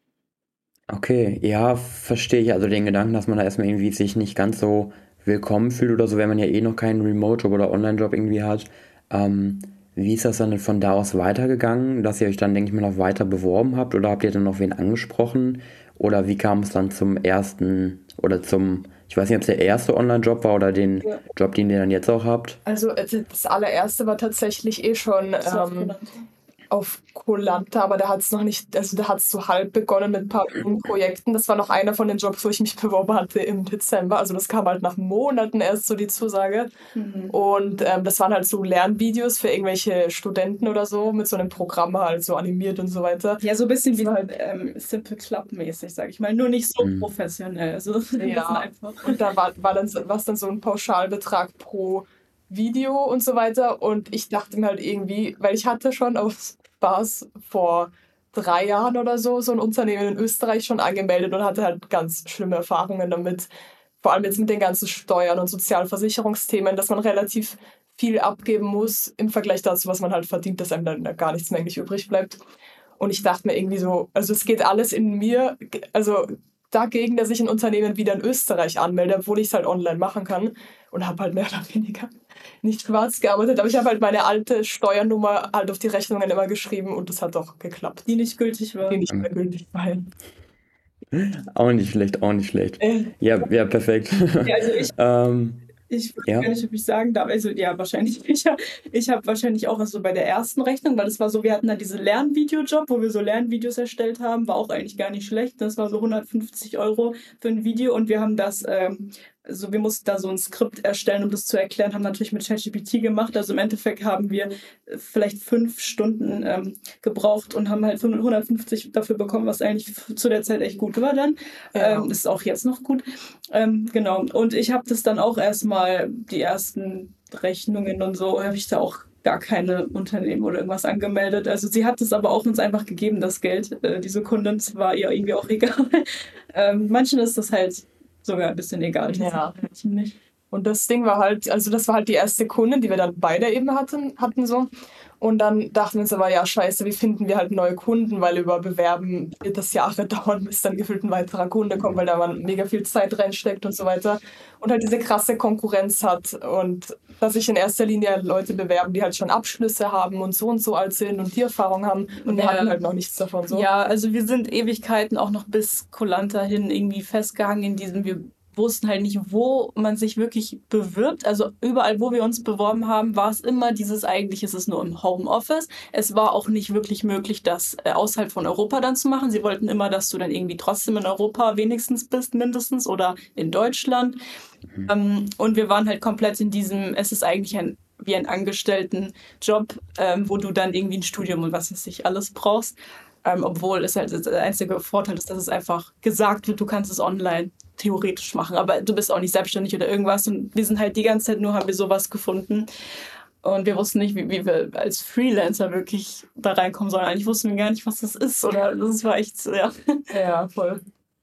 Okay, ja, verstehe ich. Also den Gedanken, dass man da erstmal irgendwie sich nicht ganz so willkommen fühlt oder so, wenn man ja eh noch keinen Remote-Job oder Online-Job irgendwie hat. Ähm, wie ist das dann von da aus weitergegangen, dass ihr euch dann, denke ich mal, noch weiter beworben habt oder habt ihr dann noch wen angesprochen? Oder wie kam es dann zum ersten oder zum, ich weiß nicht, ob es der erste Online-Job war oder den Ja. Job, den ihr dann jetzt auch habt? Also äh, das allererste war tatsächlich eh schon So auf ähm, auf Koh Lanta, aber da hat es noch nicht, also da hat es so halb begonnen mit ein paar Projekten. Das war noch einer von den Jobs, wo ich mich beworben hatte im Dezember. Also das kam halt nach Monaten erst so die Zusage. Mhm. Und ähm, das waren halt so Lernvideos für irgendwelche Studenten oder so, mit so einem Programm halt so animiert und so weiter. Ja, so ein bisschen wie halt ähm, Simple Club-mäßig, sag ich mal. Nur nicht so Mhm. professionell. Also ein bisschen Ja. einfach. Und da war, war dann was dann so ein Pauschalbetrag pro Video und so weiter. Und ich dachte mir halt irgendwie, weil ich hatte schon aus Spaß vor drei Jahren oder so so ein Unternehmen in Österreich schon angemeldet und hatte halt ganz schlimme Erfahrungen damit. Vor allem jetzt mit den ganzen Steuern und Sozialversicherungsthemen, dass man relativ viel abgeben muss im Vergleich dazu, was man halt verdient, dass einem dann gar nichts mehr eigentlich übrig bleibt. Und ich dachte mir irgendwie so, also es geht alles in mir, also dagegen, dass ich ein Unternehmen wieder in Österreich anmelde, obwohl ich es halt online machen kann und habe halt mehr oder weniger nicht schwarz gearbeitet, aber ich habe halt meine alte Steuernummer halt auf die Rechnungen immer geschrieben und das hat auch geklappt. Die nicht gültig war. Die nicht mehr gültig war. Auch nicht schlecht, auch nicht schlecht. Äh, Ja, ja, perfekt. Ja, also ich, ähm, ich weiß Ja. gar nicht, ob ich sagen darf. Also ja, wahrscheinlich nicht. Ich habe wahrscheinlich auch also bei der ersten Rechnung, weil das war so, wir hatten da diese Lernvideojob, wo wir so Lernvideos erstellt haben, war auch eigentlich gar nicht schlecht. Das war so hundertfünfzig Euro für ein Video und wir haben das, ähm, also wir mussten da so ein Skript erstellen, um das zu erklären, haben natürlich mit ChatGPT gemacht. Also im Endeffekt haben wir äh, vielleicht fünf Stunden ähm, gebraucht und haben halt hundertfünfzig dafür bekommen, was eigentlich f- zu der Zeit echt gut war dann. Ja. Ähm, ist auch jetzt noch gut. Ähm, genau. Und ich habe das dann auch erstmal, die ersten Rechnungen und so, habe ich da auch gar keine Unternehmen oder irgendwas angemeldet. Also sie hat es aber auch uns einfach gegeben, das Geld. Äh, diese Kundin, es war ihr irgendwie auch egal. ähm, manchen ist das halt sogar ein bisschen egal. Ja. Manchen nicht. Und das Ding war halt, also das war halt die erste Kundin, die wir dann beide eben hatten, hatten so. Und dann dachten wir uns aber, ja, scheiße, wie finden wir halt neue Kunden, weil über Bewerben wird das Jahre dauern, bis dann gefühlt ein weiterer Kunde kommt, weil da man mega viel Zeit reinsteckt und so weiter. Und halt diese krasse Konkurrenz hat und dass sich in erster Linie Leute bewerben, die halt schon Abschlüsse haben und so und so alt sind und die Erfahrung haben. Und wir Ja. hatten halt noch nichts davon. So. Ja, also wir sind Ewigkeiten auch noch bis Kollanta hin irgendwie festgehangen in diesem, wir wussten halt nicht, wo man sich wirklich bewirbt. Also überall, wo wir uns beworben haben, war es immer dieses, eigentlich ist es nur im Homeoffice. Es war auch nicht wirklich möglich, das äh, außerhalb von Europa dann zu machen. Sie wollten immer, dass du dann irgendwie trotzdem in Europa wenigstens bist, mindestens, oder in Deutschland. Mhm. Ähm, und wir waren halt komplett in diesem, es ist eigentlich ein wie ein Angestelltenjob, ähm, wo du dann irgendwie ein Studium und was weiß ich alles brauchst. Ähm, obwohl es halt der einzige Vorteil ist, dass es einfach gesagt wird, du kannst es online theoretisch machen, aber du bist auch nicht selbstständig oder irgendwas. Und wir sind halt die ganze Zeit nur, haben wir sowas gefunden. Und wir wussten nicht, wie, wie wir als Freelancer wirklich da reinkommen sollen. Eigentlich wussten wir gar nicht, was das ist. Oder das war echt, ja. Ja, voll.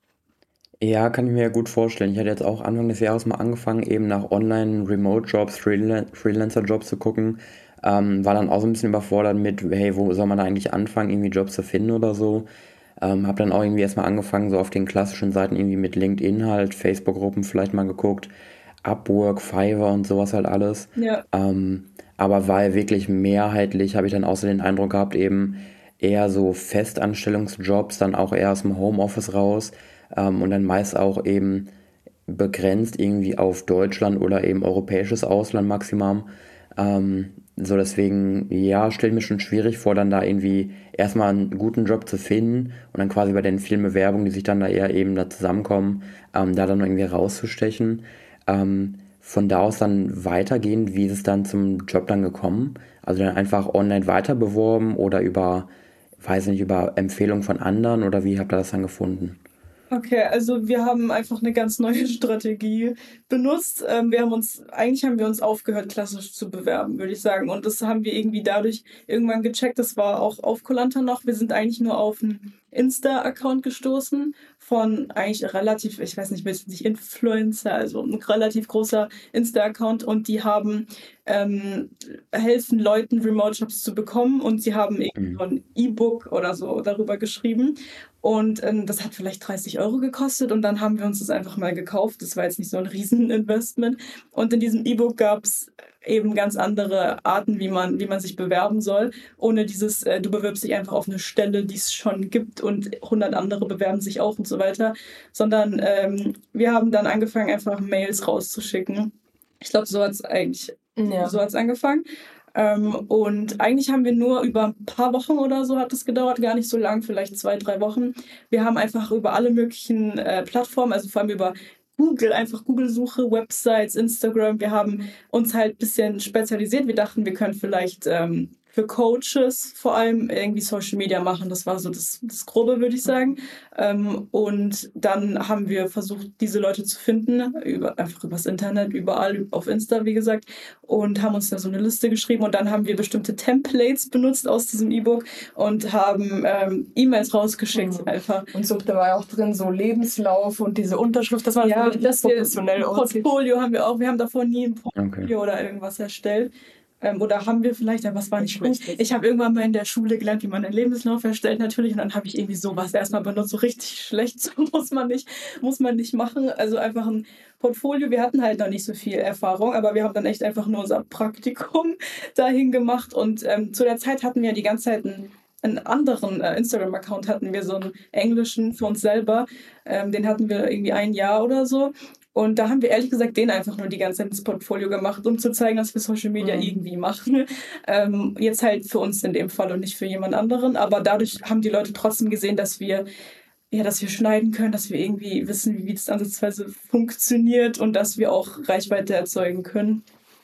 Ja, kann ich mir ja gut vorstellen. Ich hatte jetzt auch Anfang des Jahres mal angefangen, eben nach Online-Remote-Jobs, Freelan- Freelancer-Jobs zu gucken. Ähm, war dann auch so ein bisschen überfordert mit, hey, wo soll man da eigentlich anfangen, irgendwie Jobs zu finden oder so. Ähm, hab dann auch irgendwie erstmal angefangen, so auf den klassischen Seiten irgendwie mit LinkedIn halt, Facebook-Gruppen vielleicht mal geguckt, Upwork, Fiverr und sowas halt alles. Ja. Ähm, aber war wirklich mehrheitlich, habe ich dann auch so den Eindruck gehabt, eben eher so Festanstellungsjobs, dann auch eher aus dem Homeoffice raus. Ähm, und dann meist auch eben begrenzt irgendwie auf Deutschland oder eben europäisches Ausland maximal. Ähm, so deswegen, ja, stelle ich mir schon schwierig vor, dann da irgendwie erstmal einen guten Job zu finden und dann quasi bei den vielen Bewerbungen, die sich dann da eher eben da zusammenkommen, ähm, da dann irgendwie rauszustechen. Ähm, von da aus dann weitergehend, wie ist es dann zum Job dann gekommen? Also dann einfach online weiter beworben oder über, weiß nicht, über Empfehlung von anderen oder wie habt ihr das dann gefunden? Okay, also wir haben einfach eine ganz neue Strategie benutzt. Ähm, wir haben uns, eigentlich haben wir uns aufgehört, klassisch zu bewerben, würde ich sagen. Und das haben wir irgendwie dadurch irgendwann gecheckt. Das war auch auf Kollanta noch. Wir sind eigentlich nur auf einen Insta-Account gestoßen von eigentlich relativ, ich weiß nicht, ich will jetzt nicht Influencer, also ein relativ großer Insta-Account. Und die haben ähm, helfen Leuten, Remote-Jobs zu bekommen. Und sie haben irgendwie so ein E-Book oder so darüber geschrieben. Und ähm, das hat vielleicht dreißig Euro gekostet und dann haben wir uns das einfach mal gekauft. Das war jetzt nicht so ein Rieseninvestment. Und in diesem E-Book gab es eben ganz andere Arten, wie man, wie man sich bewerben soll. Ohne dieses, äh, du bewirbst dich einfach auf eine Stelle, die es schon gibt und hundert andere bewerben sich auch und so weiter. Sondern ähm, wir haben dann angefangen, einfach Mails rauszuschicken. Ich glaube, so hat es eigentlich Ja. so hat's angefangen. Ähm, und eigentlich haben wir nur über ein paar Wochen oder so hat es gedauert, gar nicht so lang, vielleicht zwei, drei Wochen. Wir haben einfach über alle möglichen äh, Plattformen, also vor allem über Google, einfach Google-Suche, Websites, Instagram. Wir haben uns halt ein bisschen spezialisiert. Wir dachten, wir können vielleicht ähm, für Coaches vor allem irgendwie Social Media machen. Das war so das, das Grobe, würde ich sagen. Ähm, und dann haben wir versucht, diese Leute zu finden, über, einfach übers Internet, überall, auf Insta, wie gesagt, und haben uns da so eine Liste geschrieben. Und dann haben wir bestimmte Templates benutzt aus diesem E-Book und haben ähm, E-Mails rausgeschickt Mhm. einfach. Und so, da war ja auch drin so Lebenslauf und diese Unterschrift, das war Ja, so dass wir professionell ein aussieht. Portfolio haben wir auch. Wir haben davor nie ein Portfolio Okay. oder irgendwas erstellt. Ähm, oder haben wir vielleicht, aber was war nicht Nicht gut. schlecht. Ich habe irgendwann mal in der Schule gelernt, wie man einen Lebenslauf erstellt natürlich. Und dann habe ich irgendwie sowas erstmal benutzt. So richtig schlecht, so muss man nicht, muss man nicht machen. Also einfach ein Portfolio. Wir hatten halt noch nicht so viel Erfahrung, aber wir haben dann echt einfach nur unser Praktikum dahin gemacht. Und ähm, zu der Zeit hatten wir die ganze Zeit einen, einen anderen äh, Instagram-Account, hatten wir so einen englischen für uns selber. Ähm, den hatten wir irgendwie ein Jahr oder so. Und da haben wir ehrlich gesagt den einfach nur die ganze Zeit ins Portfolio gemacht, um zu zeigen, dass wir Social Media Mhm. irgendwie machen. Ähm, jetzt halt für uns in dem Fall und nicht für jemand anderen. Aber dadurch haben die Leute trotzdem gesehen, dass wir, ja, dass wir schneiden können, dass wir irgendwie wissen, wie das ansatzweise funktioniert und dass wir auch Reichweite erzeugen können.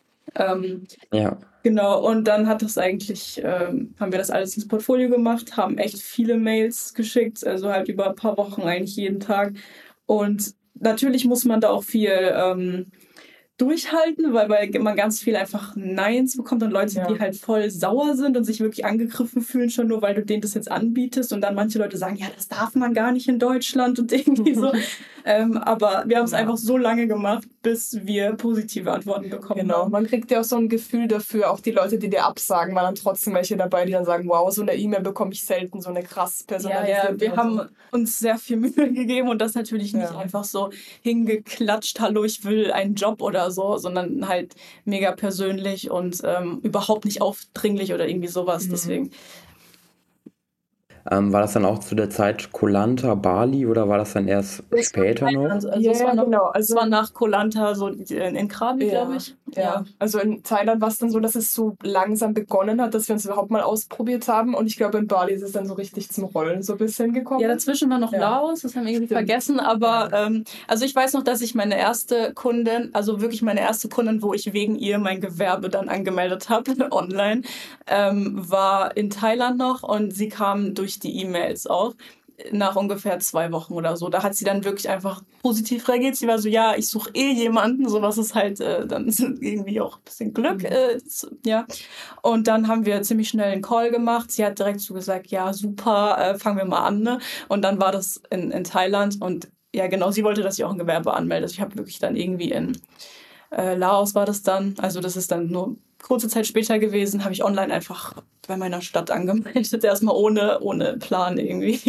Ähm, Ja. Genau, und dann hat das eigentlich, ähm, haben wir das alles ins Portfolio gemacht, haben echt viele Mails geschickt, also halt über ein paar Wochen eigentlich jeden Tag. Und natürlich muss man da auch viel ähm, durchhalten, weil, weil man ganz viel einfach Neins bekommt und Leute, Ja. die halt voll sauer sind und sich wirklich angegriffen fühlen, schon nur weil du denen das jetzt anbietest. Und dann manche Leute sagen, ja, das darf man gar nicht in Deutschland und irgendwie so. ähm, aber wir haben es Ja. einfach so lange gemacht, bis wir positive Antworten bekommen Genau, haben. man kriegt ja auch so ein Gefühl dafür, auch die Leute, die dir absagen, waren dann trotzdem welche dabei, die dann sagen, wow, so eine E-Mail bekomme ich selten, so eine krass Ja, personalisierte. ja, wir und haben so. uns sehr viel Mühe gegeben und das natürlich nicht Ja. einfach so hingeklatscht, hallo, ich will einen Job oder so, sondern halt mega persönlich und ähm, überhaupt nicht aufdringlich oder irgendwie sowas. Mhm. Deswegen. Ähm, war das dann auch zu der Zeit Koh Lanta, Bali oder war das dann erst Das war später noch? Thailand, also Ja, es war ja, noch, genau. es Also war nach Koh Lanta, so in, in Krabi, Ja, glaube ich. ja. Also in Thailand war es dann so, dass es so langsam begonnen hat, dass wir uns überhaupt mal ausprobiert haben. Und ich glaube, in Bali ist es dann so richtig zum Rollen so ein bisschen gekommen. Ja, dazwischen war noch Ja. Laos, das haben wir irgendwie Stimmt. vergessen, aber ähm, also ich weiß noch, dass ich meine erste Kundin, also wirklich meine erste Kundin, wo ich wegen ihr mein Gewerbe dann angemeldet habe, online, ähm, war in Thailand noch und sie kam durch die E-Mails auch nach ungefähr zwei Wochen oder so. Da hat sie dann wirklich einfach positiv reagiert. Sie war so, ja, ich suche eh jemanden, sowas ist halt äh, dann irgendwie auch ein bisschen Glück, Mhm. äh, ja. Und dann haben wir ziemlich schnell einen Call gemacht. Sie hat direkt so gesagt, ja, super, äh, fangen wir mal an. Ne? Und dann war das in, in Thailand und ja, genau, sie wollte, dass ich auch ein Gewerbe anmelde. Also ich habe wirklich dann irgendwie in äh, Laos war das dann, also das ist dann nur kurze Zeit später gewesen, habe ich online einfach bei meiner Stadt angemeldet, erstmal ohne, ohne Plan irgendwie.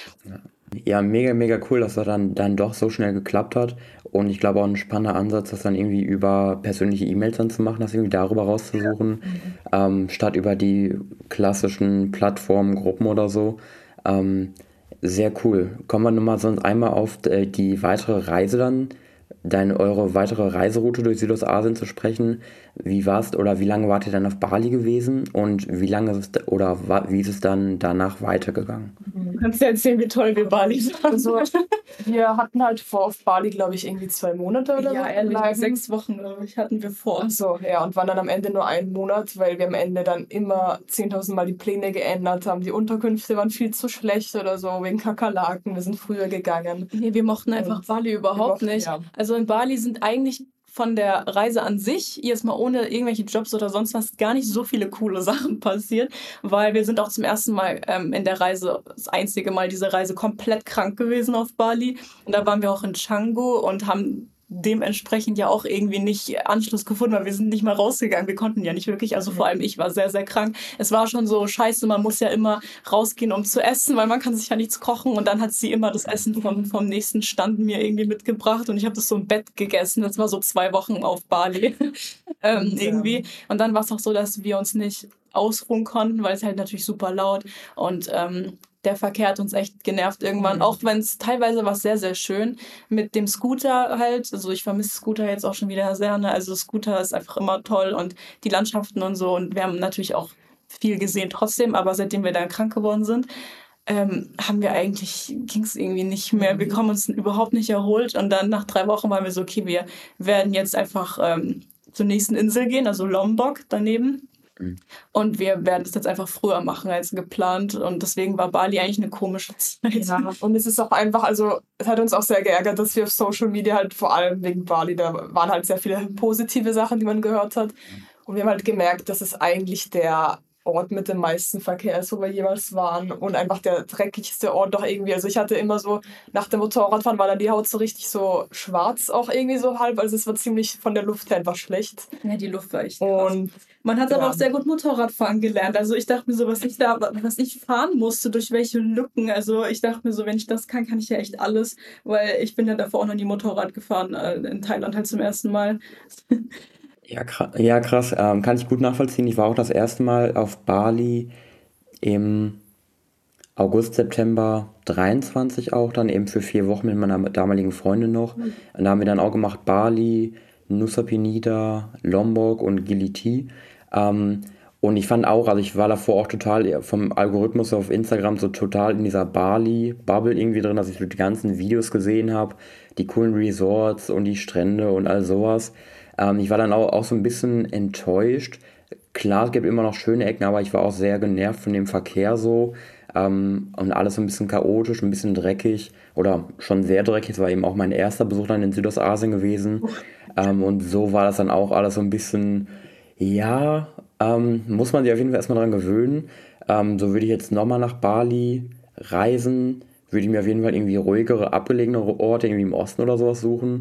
Ja, mega, mega cool, dass das dann, dann doch so schnell geklappt hat. Und ich glaube auch ein spannender Ansatz, das dann irgendwie über persönliche E-Mails dann zu machen, das irgendwie darüber rauszusuchen, ähm, statt über die klassischen Plattformen, Gruppen oder so. Ähm, sehr cool. Kommen wir nochmal sonst einmal auf äh, die weitere Reise dann, deine, eure weitere Reiseroute durch Südostasien zu sprechen. Wie war's oder wie lange wart ihr dann auf Bali gewesen und wie lange ist es oder wa- wie ist es dann danach weitergegangen? Du kannst ja erzählen, wie toll wir Bali waren. Also wir hatten halt vor, auf Bali, glaube ich, irgendwie zwei Monate oder so Ja, zu ehrlich, bleiben. sechs Wochen, glaube ich, hatten wir vor. Ach so, ja, und waren dann am Ende nur einen Monat, weil wir am Ende dann immer zehntausend Mal die Pläne geändert haben. Die Unterkünfte waren viel zu schlecht oder so, wegen Kakerlaken. Wir sind früher gegangen. Nee, wir mochten einfach Und Bali wir überhaupt mochten- nicht. ja. Also in Bali sind eigentlich von der Reise an sich, jetzt mal ohne irgendwelche Jobs oder sonst was, gar nicht so viele coole Sachen passiert, weil wir sind auch zum ersten Mal ähm, in der Reise, das einzige Mal diese Reise, komplett krank gewesen auf Bali. Und da waren wir auch in Canggu und haben dementsprechend ja auch irgendwie nicht Anschluss gefunden, weil wir sind nicht mal rausgegangen. Wir konnten ja nicht wirklich, also vor allem ich war sehr, sehr krank. Es war schon so scheiße, man muss ja immer rausgehen, um zu essen, weil man kann sich ja nichts kochen. Und dann hat sie immer das Essen vom, vom nächsten Stand mir irgendwie mitgebracht und ich habe das so im Bett gegessen. Das war so zwei Wochen auf Bali ähm, Ja. irgendwie. Und dann war es auch so, dass wir uns nicht ausruhen konnten, weil es halt natürlich super laut und ähm, der Verkehr hat uns echt genervt irgendwann, Mhm. auch wenn es teilweise war sehr, sehr schön mit dem Scooter halt. Also ich vermisse Scooter jetzt auch schon wieder sehr. Ne? Also Scooter ist einfach immer toll und die Landschaften und so. Und wir haben natürlich auch viel gesehen trotzdem, aber seitdem wir dann krank geworden sind, ähm, haben wir eigentlich, ging es irgendwie nicht mehr. Wir haben uns überhaupt nicht erholt. Und dann nach drei Wochen waren wir so, okay, wir werden jetzt einfach ähm, zur nächsten Insel gehen, also Lombok daneben. Und wir werden es jetzt einfach früher machen als geplant. Und deswegen war Bali eigentlich eine komische Zeit. Ja, und es ist auch einfach, also es hat uns auch sehr geärgert, dass wir auf Social Media halt vor allem wegen Bali, da waren halt sehr viele positive Sachen, die man gehört hat. Und wir haben halt gemerkt, dass es eigentlich der Ort mit dem meisten Verkehr ist, wo wir jeweils waren und einfach der dreckigste Ort doch irgendwie. Also ich hatte immer so, nach dem Motorradfahren war dann die Haut so richtig so schwarz auch irgendwie so halb, also es war ziemlich von der Luft her einfach schlecht. Ja, die Luft war echt krass. Und Man hat aber ja. auch sehr gut Motorradfahren gelernt. Also ich dachte mir so, was ich da, was ich fahren musste, durch welche Lücken. Also ich dachte mir so, wenn ich das kann, kann ich ja echt alles, weil ich bin ja davor auch noch nie Motorrad gefahren, äh, in Thailand halt zum ersten Mal. Ja, krass, ja, krass. Ähm, kann ich gut nachvollziehen. Ich war auch das erste Mal auf Bali im August, September dreiundzwanzig auch, dann eben für vier Wochen mit meiner damaligen Freundin noch. Und da haben wir dann auch gemacht Bali, Nusa Penida, Lombok und Gili. Ähm, und ich fand auch, also ich war davor auch total vom Algorithmus auf Instagram so total in dieser Bali-Bubble irgendwie drin, dass ich so die ganzen Videos gesehen habe, die coolen Resorts und die Strände und all sowas. Ähm, ich war dann auch, auch so ein bisschen enttäuscht. Klar, es gibt immer noch schöne Ecken, aber ich war auch sehr genervt von dem Verkehr so. Ähm, und alles so ein bisschen chaotisch, ein bisschen dreckig oder schon sehr dreckig. Es war eben auch mein erster Besuch dann in Südostasien gewesen. Ähm, und so war das dann auch alles so ein bisschen, ja, ähm, muss man sich auf jeden Fall erstmal dran gewöhnen. Ähm, so würde ich jetzt nochmal nach Bali reisen, würde ich mir auf jeden Fall irgendwie ruhigere, abgelegenere Orte irgendwie im Osten oder sowas suchen.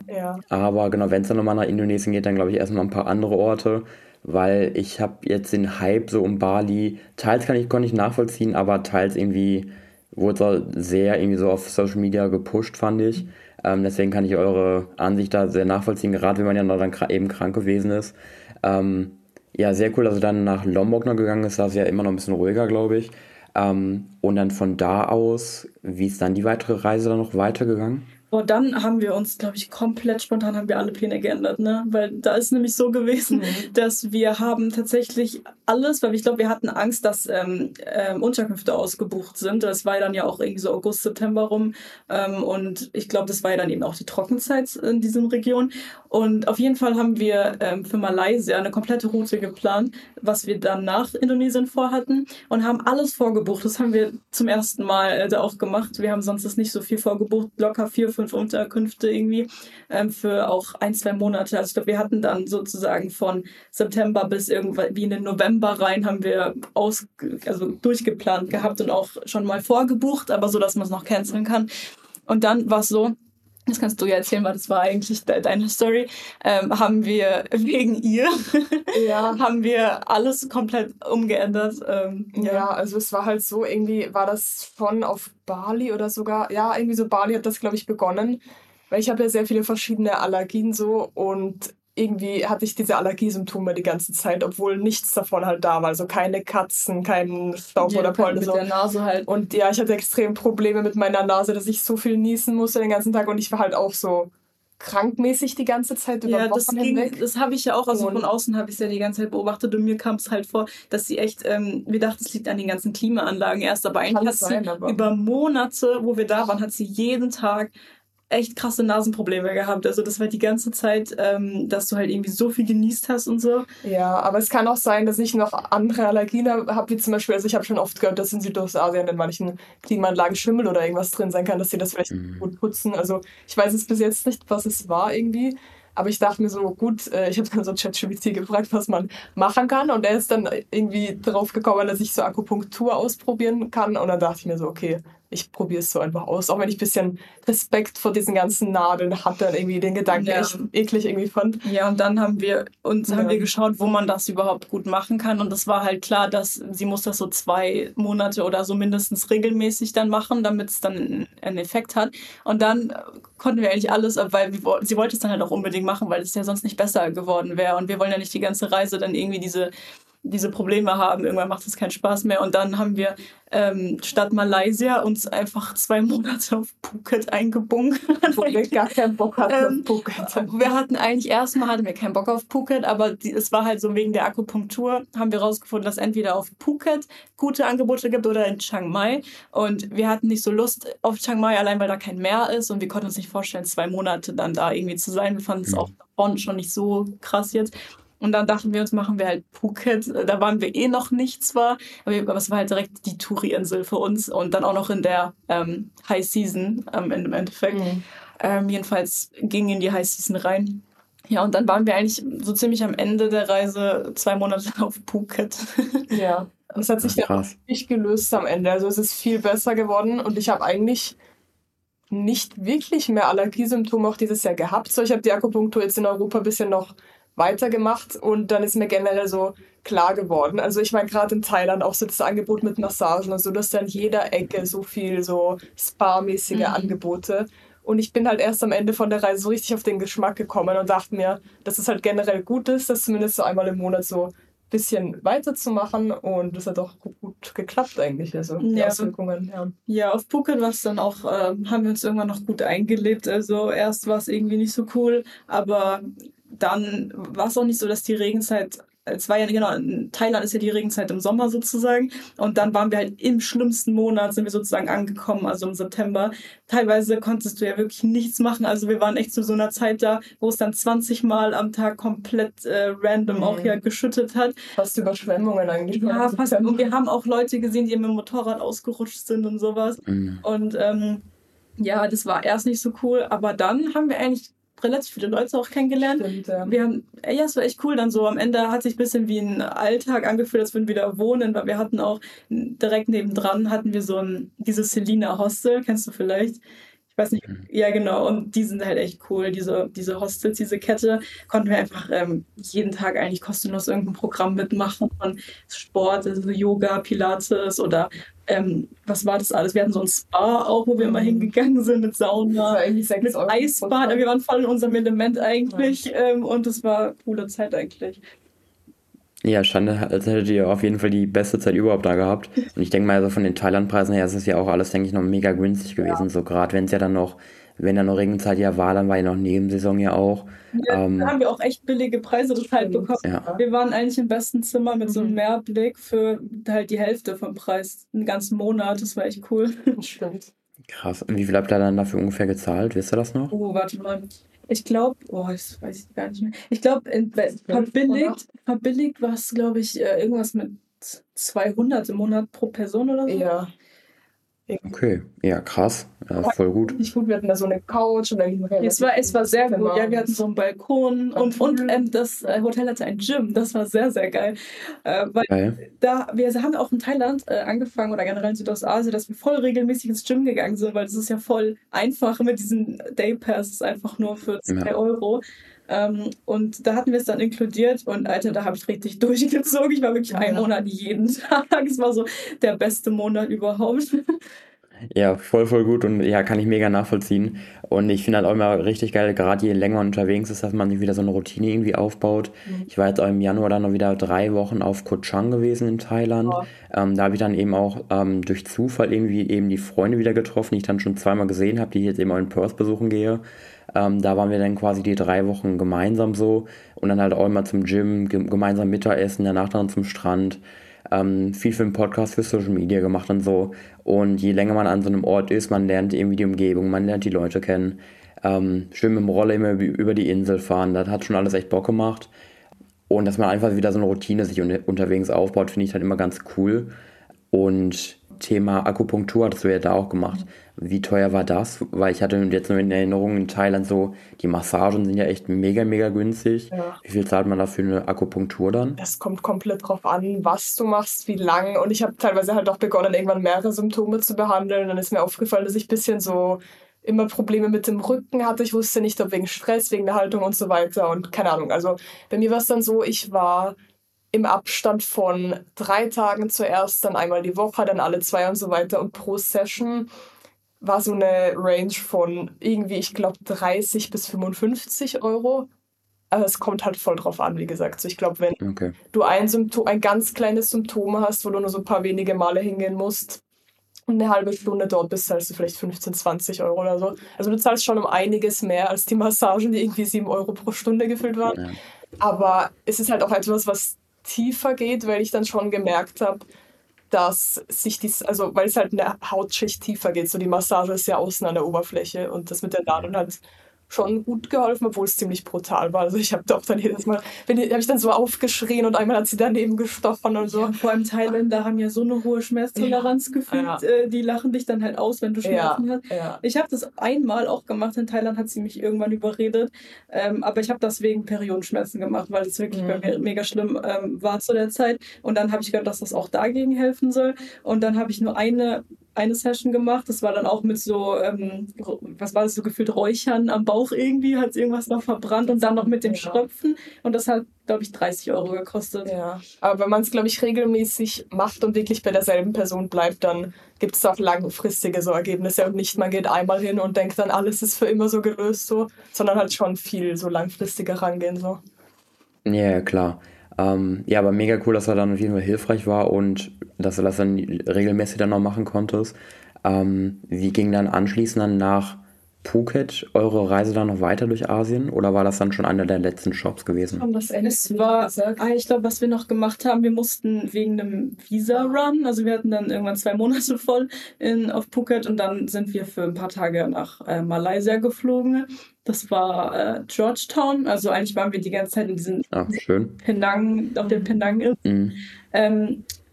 Ja. Aber genau, wenn es dann nochmal nach Indonesien geht, dann glaube ich erstmal ein paar andere Orte, weil ich habe jetzt den Hype so um Bali, teils kann ich, konnte ich nachvollziehen, aber teils irgendwie wurde es sehr irgendwie so auf Social Media gepusht, fand ich. Ähm, deswegen kann ich eure Ansicht da sehr nachvollziehen, gerade wenn man ja noch dann kra- eben krank gewesen ist. Ähm, ja, sehr cool, dass er dann nach Lombok noch gegangen ist, da ist ja immer noch ein bisschen ruhiger, glaube ich. Ähm, und dann von da aus, wie ist dann die weitere Reise dann noch weitergegangen? Boah, dann haben wir uns, glaube ich, komplett spontan haben wir alle Pläne geändert, ne? Weil da ist nämlich so gewesen, Mhm. dass wir haben tatsächlich alles, weil ich glaube, wir hatten Angst, dass ähm, ähm, Unterkünfte ausgebucht sind. Das war ja dann ja auch irgendwie so August, September rum. Ähm, und ich glaube, das war ja dann eben auch die Trockenzeit in diesen Regionen. Und auf jeden Fall haben wir ähm, für Malaysia eine komplette Route geplant, was wir dann nach Indonesien vorhatten und haben alles vorgebucht. Das haben wir zum ersten Mal äh, da auch gemacht. Wir haben sonst das nicht so viel vorgebucht, locker vier, fünf Unterkünfte irgendwie ähm, für auch ein, zwei Monate. Also ich glaube, wir hatten dann sozusagen von September bis irgendwie in den November rein haben wir aus, also durchgeplant gehabt und auch schon mal vorgebucht, aber so, dass man es noch canceln kann. Und dann war es so, das kannst du ja erzählen, weil das war eigentlich de deine Story, ähm, haben wir wegen ihr, Ja. haben wir alles komplett umgeändert. Ähm, Ja. ja. also es war halt so, irgendwie war das schon auf Bali oder sogar, ja, irgendwie so Bali hat das, glaube ich, begonnen, weil ich habe ja sehr viele verschiedene Allergien so und irgendwie hatte ich diese Allergiesymptome die ganze Zeit, obwohl nichts davon halt da war, also keine Katzen, kein Staub Ja, oder Pollen mit so. der Nase halt. Und ja, ich hatte extrem Probleme mit meiner Nase, dass ich so viel niesen musste den ganzen Tag und ich war halt auch so krankmäßig die ganze Zeit über Ja, das Wochen ging, hinweg. das habe ich ja auch, also Und von außen habe ich es ja die ganze Zeit beobachtet und mir kam es halt vor, dass sie echt, ähm, wir dachten, es liegt an den ganzen Klimaanlagen erst, aber eigentlich Kann hat sie sein, aber- über Monate, wo wir da waren, hat sie jeden Tag echt krasse Nasenprobleme gehabt. Also das war die ganze Zeit, ähm, dass du halt irgendwie so viel genießt hast und so. Ja, aber es kann auch sein, dass ich noch andere Allergien habe, wie zum Beispiel, also ich habe schon oft gehört, dass in Südostasien in manchen Klimaanlagen Schimmel oder irgendwas drin sein kann, dass sie das vielleicht Mhm. gut putzen. Also ich weiß es bis jetzt nicht, was es war irgendwie, aber ich dachte mir so, gut, äh, ich habe dann so ChatGPT gefragt, was man machen kann und er ist dann irgendwie drauf gekommen, dass ich so Akupunktur ausprobieren kann und dann dachte ich mir so, okay, ich probiere es so einfach aus, auch wenn ich ein bisschen Respekt vor diesen ganzen Nadeln hatte und irgendwie den Gedanken Ja. echt eklig irgendwie fand. Ja, und dann haben wir uns Ja. haben wir geschaut, wo man das überhaupt gut machen kann. Und es war halt klar, dass sie muss das so zwei Monate oder so mindestens regelmäßig dann machen, damit es dann einen Effekt hat. Und dann konnten wir eigentlich alles, weil wir, woll- sie wollte es dann halt auch unbedingt machen, weil es ja sonst nicht besser geworden wäre. Und wir wollen ja nicht die ganze Reise dann irgendwie diese diese Probleme haben. Irgendwann macht es keinen Spaß mehr. Und dann haben wir ähm, statt Malaysia uns einfach zwei Monate auf Phuket eingebunkert. Wo wir gar keinen Bock hatten Ähm, auf Phuket. Wir hatten eigentlich erstmal hatten wir keinen Bock auf Phuket, aber die, es war halt so wegen der Akupunktur, haben wir rausgefunden, dass entweder auf Phuket gute Angebote gibt oder in Chiang Mai. Und wir hatten nicht so Lust auf Chiang Mai, allein weil da kein Meer ist und wir konnten uns nicht vorstellen, zwei Monate dann da irgendwie zu sein. Wir fanden es Mhm. auch davon schon nicht so krass jetzt. Und dann dachten wir uns, machen wir halt Phuket. Da waren wir eh noch nicht zwar, aber, aber es war halt direkt die Touri-Insel für uns und dann auch noch in der ähm, High Season ähm, im Endeffekt. Mhm. Ähm, jedenfalls ging in die High Season rein. Ja, und dann waren wir eigentlich so ziemlich am Ende der Reise zwei Monate auf Phuket. Ja, das hat sich Ach, dann krass. nicht gelöst am Ende. Also es ist viel besser geworden und ich habe eigentlich nicht wirklich mehr Allergiesymptome auch dieses Jahr gehabt. So, ich habe die Akupunktur jetzt in Europa ein bisschen noch weitergemacht und dann ist mir generell so klar geworden. Also ich meine, gerade in Thailand auch so das Angebot mit Massagen und so, dass da an jeder Ecke so viel so Spa-mäßige Mhm. Angebote. Und ich bin halt erst am Ende von der Reise so richtig auf den Geschmack gekommen und dachte mir, dass es halt generell gut ist, das zumindest so einmal im Monat so ein bisschen weiterzumachen und das hat auch gut, gut geklappt eigentlich, also die Ja. Auswirkungen, ja. Ja, auf Phuket war es dann auch, ähm, haben wir uns irgendwann noch gut eingelebt. Also erst war es irgendwie nicht so cool, aber dann war es auch nicht so, dass die Regenzeit, es war ja genau, in Thailand ist ja die Regenzeit im Sommer sozusagen und dann waren wir halt im schlimmsten Monat, sind wir sozusagen angekommen, also im September. Teilweise konntest du ja wirklich nichts machen, also wir waren echt zu so einer Zeit da, wo es dann zwanzig Mal am Tag komplett äh, random Mhm. auch ja geschüttet hat. Fast Überschwemmungen eigentlich. Ja, fast. Und wir haben auch Leute gesehen, die mit dem Motorrad ausgerutscht sind und sowas. Mhm. Und ähm, ja, das war erst nicht so cool, aber dann haben wir eigentlich relativ viele Leute auch kennengelernt. Stimmt, ja. Wir haben, ja, es war echt cool dann so. Am Ende hat sich ein bisschen wie ein Alltag angefühlt, als würden wir wieder wohnen, weil wir hatten auch direkt nebendran hatten wir so ein, dieses Selina Hostel, kennst du vielleicht? Ich weiß nicht, ja genau, und die sind halt echt cool, diese, diese Hostels, diese Kette, konnten wir einfach ähm, jeden Tag eigentlich kostenlos irgendein Programm mitmachen von Sport, also Yoga, Pilates oder ähm, was war das alles? Wir hatten so ein Spa auch, wo wir immer hingegangen sind mit Sauna, mit Eisbad, wir waren voll in unserem Element eigentlich ja. ähm, und es war eine coole Zeit eigentlich. Ja, Schande, als hättet ihr auf jeden Fall die beste Zeit überhaupt da gehabt. Und ich denke mal, also von den Thailand-Preisen her ist es ja auch alles, denke ich, noch mega günstig gewesen. Ja. So gerade wenn es ja dann noch, wenn da noch Regenzeit ja war, dann war ja noch Nebensaison ja auch. Ja, ähm, da haben wir auch echt billige Preise halt bekommen. Ja. Wir waren eigentlich im besten Zimmer mit so einem Mehrblick für halt die Hälfte vom Preis. Einen ganzen Monat, das war echt cool. Stimmt. Krass. Und wie viel habt ihr dann dafür ungefähr gezahlt? Wisst ihr das noch? Oh, warte mal. Ich glaube, oh, das weiß ich gar nicht mehr. Ich glaube, verbilligt, verbilligt war es, glaube ich, irgendwas mit zweihundert im Monat pro Person oder so. Ja. Okay, ja, krass. Ja, voll gut. Nicht gut, wir hatten da so eine Couch und dann es war, es war sehr gut. Ja, wir hatten so einen Balkon und, und ähm, das Hotel hatte ein Gym. Das war sehr, sehr geil. Äh, weil geil. Da, wir haben auch in Thailand äh, angefangen oder generell in Südostasien, dass wir voll regelmäßig ins Gym gegangen sind, weil das ist ja voll einfach mit diesen Day-Passes einfach nur für zwei ja. Euro. Ähm, und da hatten wir es dann inkludiert und Alter, da habe ich richtig durchgezogen. Ich war wirklich ja. einen Monat jeden Tag. Es war so der beste Monat überhaupt. Ja, voll, voll gut und ja, kann ich mega nachvollziehen. Und ich finde halt auch immer richtig geil, gerade je länger man unterwegs ist, dass man sich wieder so eine Routine irgendwie aufbaut. Mhm. Ich war jetzt auch im Januar dann noch wieder drei Wochen auf Koh Chang gewesen in Thailand. Oh. Ähm, da habe ich dann eben auch ähm, durch Zufall irgendwie eben die Freunde wieder getroffen, die ich dann schon zweimal gesehen habe, die ich jetzt eben auch in Perth besuchen gehe. Ähm, da waren wir dann quasi die drei Wochen gemeinsam so und dann halt auch immer zum Gym, ge- gemeinsam Mittagessen, danach dann zum Strand. Ähm, viel für den Podcast, für Social Media gemacht und so. Und je länger man an so einem Ort ist, man lernt irgendwie die Umgebung, man lernt die Leute kennen. Ähm, schön mit dem Roller immer über die Insel fahren, das hat schon alles echt Bock gemacht. Und dass man einfach wieder so eine Routine sich un- unterwegs aufbaut, finde ich halt immer ganz cool. Und Thema Akupunktur hattest du ja da auch gemacht. Wie teuer war das? Weil ich hatte jetzt nur in Erinnerung in Thailand so, die Massagen sind ja echt mega, mega günstig. Ja. Wie viel zahlt man da für eine Akupunktur dann? Das kommt komplett drauf an, was du machst, wie lang. Und ich habe teilweise halt auch begonnen, irgendwann mehrere Symptome zu behandeln. Dann ist mir aufgefallen, dass ich ein bisschen so immer Probleme mit dem Rücken hatte. Ich wusste nicht, ob wegen Stress, wegen der Haltung und so weiter. Und keine Ahnung. Also bei mir war es dann so, ich war im Abstand von drei Tagen zuerst, dann einmal die Woche, dann alle zwei und so weiter. Und pro Session war so eine Range von irgendwie, ich glaube, dreißig bis fünfundfünfzig Euro. Aber es kommt halt voll drauf an, wie gesagt. So, ich glaube, wenn okay. du ein Symptom, ein ganz kleines Symptom hast, wo du nur so ein paar wenige Male hingehen musst und eine halbe Stunde dort bist, zahlst du vielleicht fünfzehn, zwanzig Euro oder so. Also du zahlst schon um einiges mehr als die Massagen, die irgendwie sieben Euro pro Stunde gefüllt waren. Ja. Aber es ist halt auch etwas, was tiefer geht, weil ich dann schon gemerkt habe, dass sich dies, also weil es halt eine Hautschicht tiefer geht, so die Massage ist ja außen an der Oberfläche und das mit der Nadel hat schon gut geholfen, obwohl es ziemlich brutal war. Also ich habe doch dann jedes Mal, habe ich dann so aufgeschrien und einmal hat sie daneben gestochen und so. Ja, vor allem Thailänder haben ja so eine hohe Schmerztoleranz ja. gefühlt. Ja. Die lachen dich dann halt aus, wenn du Schmerzen ja. hast. Ja. Ich habe das einmal auch gemacht. In Thailand hat sie mich irgendwann überredet. Ähm, aber ich habe das wegen Periodenschmerzen gemacht, weil es wirklich mhm. bei mir mega schlimm ähm, war zu der Zeit. Und dann habe ich gehört, dass das auch dagegen helfen soll. Und dann habe ich nur eine eine Session gemacht. Das war dann auch mit so, ähm, was war das, so gefühlt Räuchern am Bauch irgendwie, hat irgendwas noch verbrannt und dann noch mit dem ja. Schröpfen. Und das hat, glaube ich, dreißig Euro gekostet. Ja, aber wenn man es, glaube ich, regelmäßig macht und wirklich bei derselben Person bleibt, dann gibt es auch langfristige so Ergebnisse und nicht, man geht einmal hin und denkt dann, alles ist für immer so gelöst, so, sondern halt schon viel so langfristiger rangehen. So. Ja, klar. Ähm, ja, aber mega cool, dass er dann auf jeden Fall hilfreich war und dass du das dann regelmäßig dann noch machen konntest. Ähm, wie ging dann anschließend dann nach Phuket eure Reise dann noch weiter durch Asien oder war das dann schon einer der letzten Shops gewesen? Das es war, ah, ich glaube, was wir noch gemacht haben, wir mussten wegen einem Visa-Run, also wir hatten dann irgendwann zwei Monate voll in, auf Phuket und dann sind wir für ein paar Tage nach äh, Malaysia geflogen. Das war äh, Georgetown, also eigentlich waren wir die ganze Zeit in diesem Ach, schön. Penang, auf der Penang ist. Mhm. Ähm,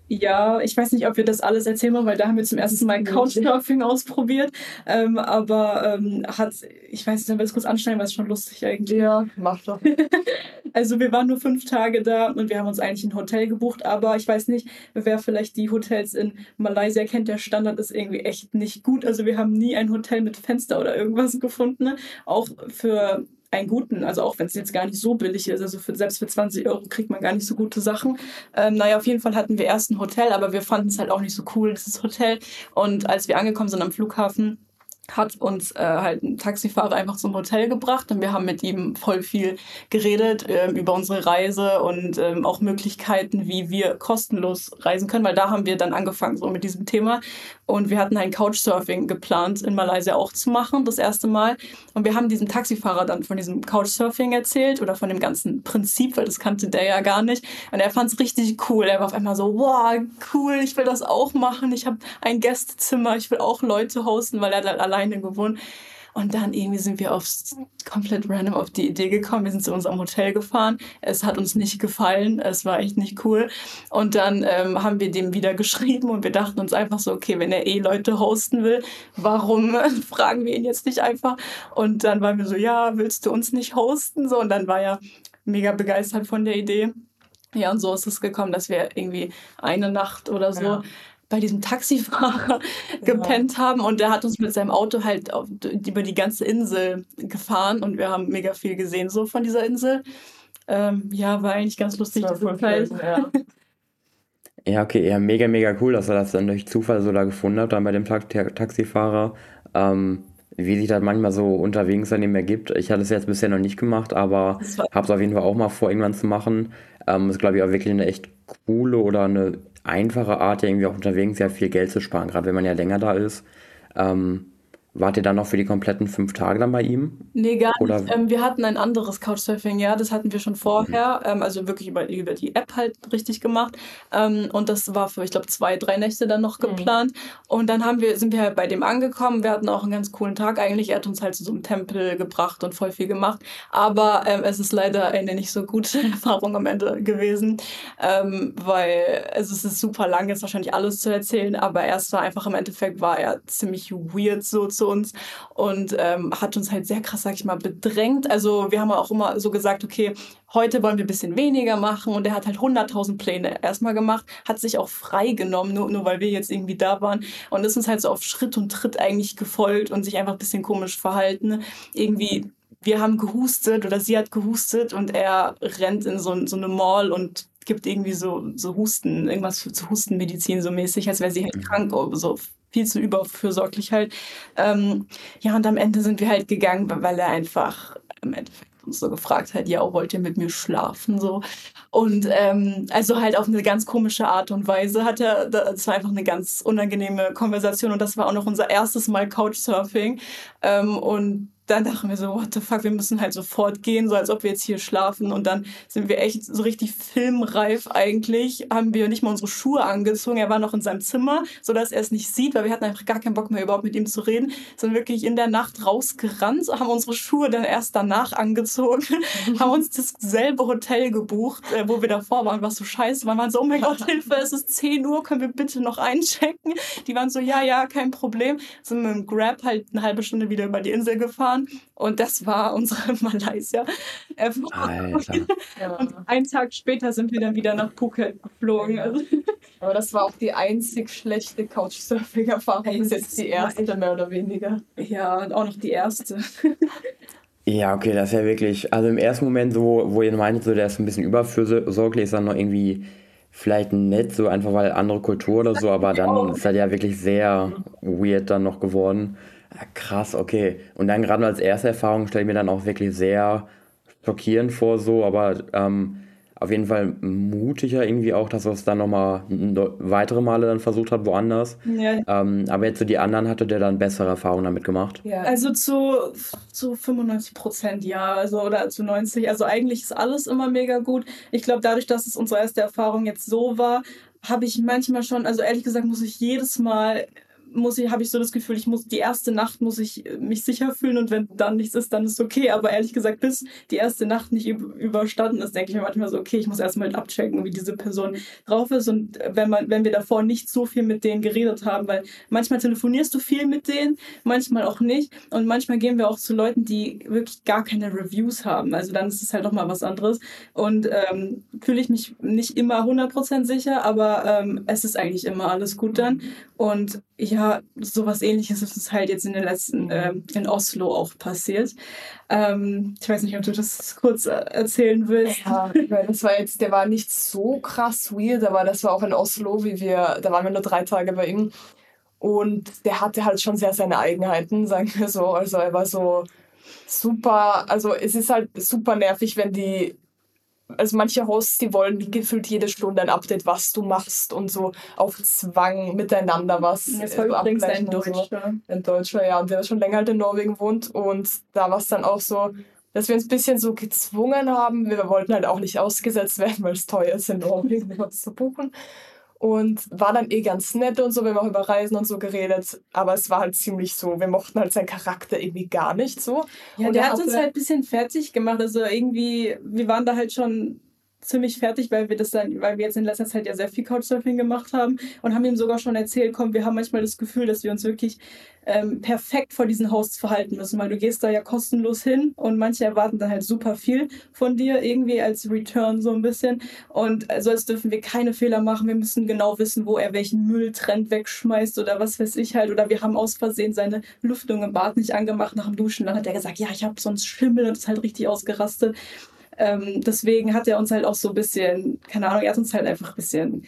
Ja, ich weiß nicht, ob wir das alles erzählen wollen, weil da haben wir zum ersten Mal Couchsurfing ausprobiert. Ähm, aber ähm, hat, ich weiß nicht, wenn wir das kurz anschneiden, weil es schon lustig eigentlich. Ja, mach doch. Also wir waren nur fünf Tage da und wir haben uns eigentlich ein Hotel gebucht, aber ich weiß nicht, wer vielleicht die Hotels in Malaysia kennt, der Standard ist irgendwie echt nicht gut. Also wir haben nie ein Hotel mit Fenster oder irgendwas gefunden, ne? Auch für einen guten, also auch wenn es jetzt gar nicht so billig ist, also für, selbst für zwanzig Euro kriegt man gar nicht so gute Sachen. Ähm, naja, auf jeden Fall hatten wir erst ein Hotel, aber wir fanden es halt auch nicht so cool, dieses Hotel. Und als wir angekommen sind am Flughafen, hat uns äh, halt ein Taxifahrer einfach zum Hotel gebracht und wir haben mit ihm voll viel geredet ähm, über unsere Reise und ähm, auch Möglichkeiten, wie wir kostenlos reisen können, weil da haben wir dann angefangen so mit diesem Thema und wir hatten ein Couchsurfing geplant in Malaysia auch zu machen, das erste Mal, und wir haben diesem Taxifahrer dann von diesem Couchsurfing erzählt oder von dem ganzen Prinzip, weil das kannte der ja gar nicht, und er fand es richtig cool. Er war auf einmal so, wow, cool, ich will das auch machen, ich habe ein Gästezimmer, ich will auch Leute hosten, weil er halt alleine gewohnt. Und dann irgendwie sind wir aufs, komplett random auf die Idee gekommen. Wir sind zu unserem Hotel gefahren. Es hat uns nicht gefallen. Es war echt nicht cool. Und dann ähm, haben wir dem wieder geschrieben und wir dachten uns einfach so, okay, wenn er eh Leute hosten will, warum äh, fragen wir ihn jetzt nicht einfach? Und dann waren wir so, ja, willst du uns nicht hosten? So, und dann war er mega begeistert von der Idee. Ja, und so ist es gekommen, dass wir irgendwie eine Nacht oder so Ja. bei diesem Taxifahrer gepennt haben und der hat uns mit seinem Auto halt auf, über die ganze Insel gefahren und wir haben mega viel gesehen so von dieser Insel. Ähm, ja, war eigentlich ganz lustig. Das war diese voll Zeit. schön, ja. Ja, okay, ja, mega, mega cool, dass er das dann durch Zufall so da gefunden hat, dann bei dem Ta Ta Taxifahrer. Ähm, wie sich das manchmal so unterwegs dann eben ergibt. Ich hatte es jetzt bisher noch nicht gemacht, aber Das war, habe es auf jeden Fall auch mal vor, irgendwann zu machen. Ähm, ist, glaube ich, auch wirklich eine echt coole oder eine einfache Art, ja irgendwie auch unterwegs ja viel Geld zu sparen, gerade wenn man ja länger da ist. Ähm, wart ihr dann noch für die kompletten fünf Tage dann bei ihm? nee, gar Oder? nicht. Ähm, wir hatten ein anderes Couchsurfing, ja, das hatten wir schon vorher, ähm, also wirklich über, über die App halt richtig gemacht. Ähm, und das war für, ich glaube, zwei, drei Nächte dann noch Mhm. geplant. Und dann haben wir, sind wir halt bei dem angekommen. Wir hatten auch einen ganz coolen Tag eigentlich. Er hat uns halt zu so einem Tempel gebracht und voll viel gemacht. Aber ähm, es ist leider eine nicht so gute Erfahrung am Ende gewesen, ähm, weil also es ist super lang, jetzt wahrscheinlich alles zu erzählen, aber erst war einfach im Endeffekt war er ziemlich weird so zu uns und ähm, hat uns halt sehr krass, sag ich mal, bedrängt. Also wir haben auch immer so gesagt, okay, heute wollen wir ein bisschen weniger machen und er hat halt hunderttausend Pläne erstmal gemacht, hat sich auch frei genommen, nur, nur weil wir jetzt irgendwie da waren und ist uns halt so auf Schritt und Tritt eigentlich gefolgt und sich einfach ein bisschen komisch verhalten. Irgendwie, wir haben gehustet oder sie hat gehustet und er rennt in so, so eine Mall und gibt irgendwie so, so Husten, irgendwas für zu Hustenmedizin so mäßig, als wäre sie halt krank oder so viel zu überfürsorglich halt. Ähm, ja, und am Ende sind wir halt gegangen, weil er einfach im Endeffekt uns so gefragt hat, ja, wollt ihr mit mir schlafen? So. Und ähm, also halt auf eine ganz komische Art und Weise hat er, das war einfach eine ganz unangenehme Konversation und das war auch noch unser erstes Mal Couchsurfing. Ähm, und dann dachten wir so, what the fuck, wir müssen halt sofort gehen, so als ob wir jetzt hier schlafen. Und dann sind wir echt so richtig filmreif eigentlich, haben wir nicht mal unsere Schuhe angezogen. Er war noch in seinem Zimmer, sodass er es nicht sieht, weil wir hatten einfach gar keinen Bock mehr überhaupt mit ihm zu reden. Sind wirklich in der Nacht rausgerannt, haben unsere Schuhe dann erst danach angezogen, haben uns dasselbe Hotel gebucht, äh, wo wir davor waren, was so scheiße war. Wir waren so, oh mein Gott, Hilfe, es ist zehn Uhr, können wir bitte noch einchecken? Die waren so, ja, ja, kein Problem. Sind mit dem Grab halt eine halbe Stunde wieder über die Insel gefahren. Und das war unsere Malaysia-Erfahrung. Alter. Ja. Und einen Tag später sind wir dann wieder nach Phuket geflogen. Also, Aber das war auch die einzig schlechte Couchsurfing-Erfahrung. Das ist jetzt die erste, mehr oder weniger. ja, und auch noch die erste. Ja, okay, das ist ja wirklich, also im ersten Moment so, wo ihr meintet, so, der ist ein bisschen überfürsorglich, ist dann noch irgendwie vielleicht nett, so einfach weil andere Kultur oder so, aber dann ist das ja wirklich sehr weird dann noch geworden. Ja, krass, okay. Und dann gerade als erste Erfahrung stelle ich mir dann auch wirklich sehr schockierend vor, so, aber ähm, auf jeden Fall mutiger irgendwie auch, dass er es dann nochmal weitere Male dann versucht hat, woanders. Ja. Ähm, aber jetzt so die anderen hatte der dann bessere Erfahrungen damit gemacht. Ja. Also zu, zu fünfundneunzig Prozent ja, also oder zu neunzig. Also eigentlich ist alles immer mega gut. Ich glaube, dadurch, dass es unsere erste Erfahrung jetzt so war, habe ich manchmal schon, also ehrlich gesagt, muss ich jedes Mal muss ich, habe ich so das Gefühl, ich muss die erste Nacht muss ich mich sicher fühlen und wenn dann nichts ist, dann ist es okay. Aber ehrlich gesagt, bis die erste Nacht nicht üb- überstanden ist, denke ich mir manchmal so, okay, ich muss erstmal abchecken, wie diese Person drauf ist. Und wenn man, wenn wir davor nicht so viel mit denen geredet haben, weil manchmal telefonierst du viel mit denen, manchmal auch nicht. Und manchmal gehen wir auch zu Leuten, die wirklich gar keine Reviews haben. Also dann ist es halt nochmal was anderes. Und ähm, fühle ich mich nicht immer hundert Prozent sicher, aber ähm, es ist eigentlich immer alles gut dann. Und ja, sowas Ähnliches ist uns halt jetzt in den letzten, ähm, in Oslo auch passiert. Ähm, ich weiß nicht, ob du das kurz äh, erzählen willst. Ja, weil das war jetzt, der war nicht so krass weird, aber das war auch in Oslo, wie wir, da waren wir nur drei Tage bei ihm. Und der hatte halt schon sehr seine Eigenheiten, sagen wir so. Also er war so super, also es ist halt super nervig, wenn die, also manche Hosts, die wollen gefühlt jede Stunde ein Update, was du machst und so auf Zwang miteinander was. Das war äh, übrigens ein abgleichen und so. Deutscher. Ein Deutscher, ja, und der schon länger halt in Norwegen wohnt. Und da war es dann auch so, dass wir uns ein bisschen so gezwungen haben. Wir wollten halt auch nicht ausgesetzt werden, weil es teuer ist, in Norwegen was zu buchen. Und war dann eh ganz nett und so, wir haben auch über Reisen und so geredet, aber es war halt ziemlich so, wir mochten halt seinen Charakter irgendwie gar nicht so. Ja, und der er hat uns hatte- halt ein bisschen fertig gemacht. Also irgendwie, wir waren da halt schon ziemlich fertig, weil wir das dann, weil wir jetzt in letzter Zeit ja sehr viel Couchsurfing gemacht haben und haben ihm sogar schon erzählt, komm, wir haben manchmal das Gefühl, dass wir uns wirklich ähm, perfekt vor diesen Hosts verhalten müssen, weil du gehst da ja kostenlos hin und manche erwarten dann halt super viel von dir, irgendwie als Return so ein bisschen. Und also als dürfen wir keine Fehler machen, wir müssen genau wissen, wo er welchen Mülltrend wegschmeißt oder was weiß ich halt. Oder wir haben aus Versehen seine Lüftung im Bad nicht angemacht nach dem Duschen. Dann hat er gesagt, ja, ich habe sonst Schimmel und ist halt richtig ausgerastet. Ähm, deswegen hat er uns halt auch so ein bisschen, keine Ahnung, er hat uns halt einfach ein bisschen,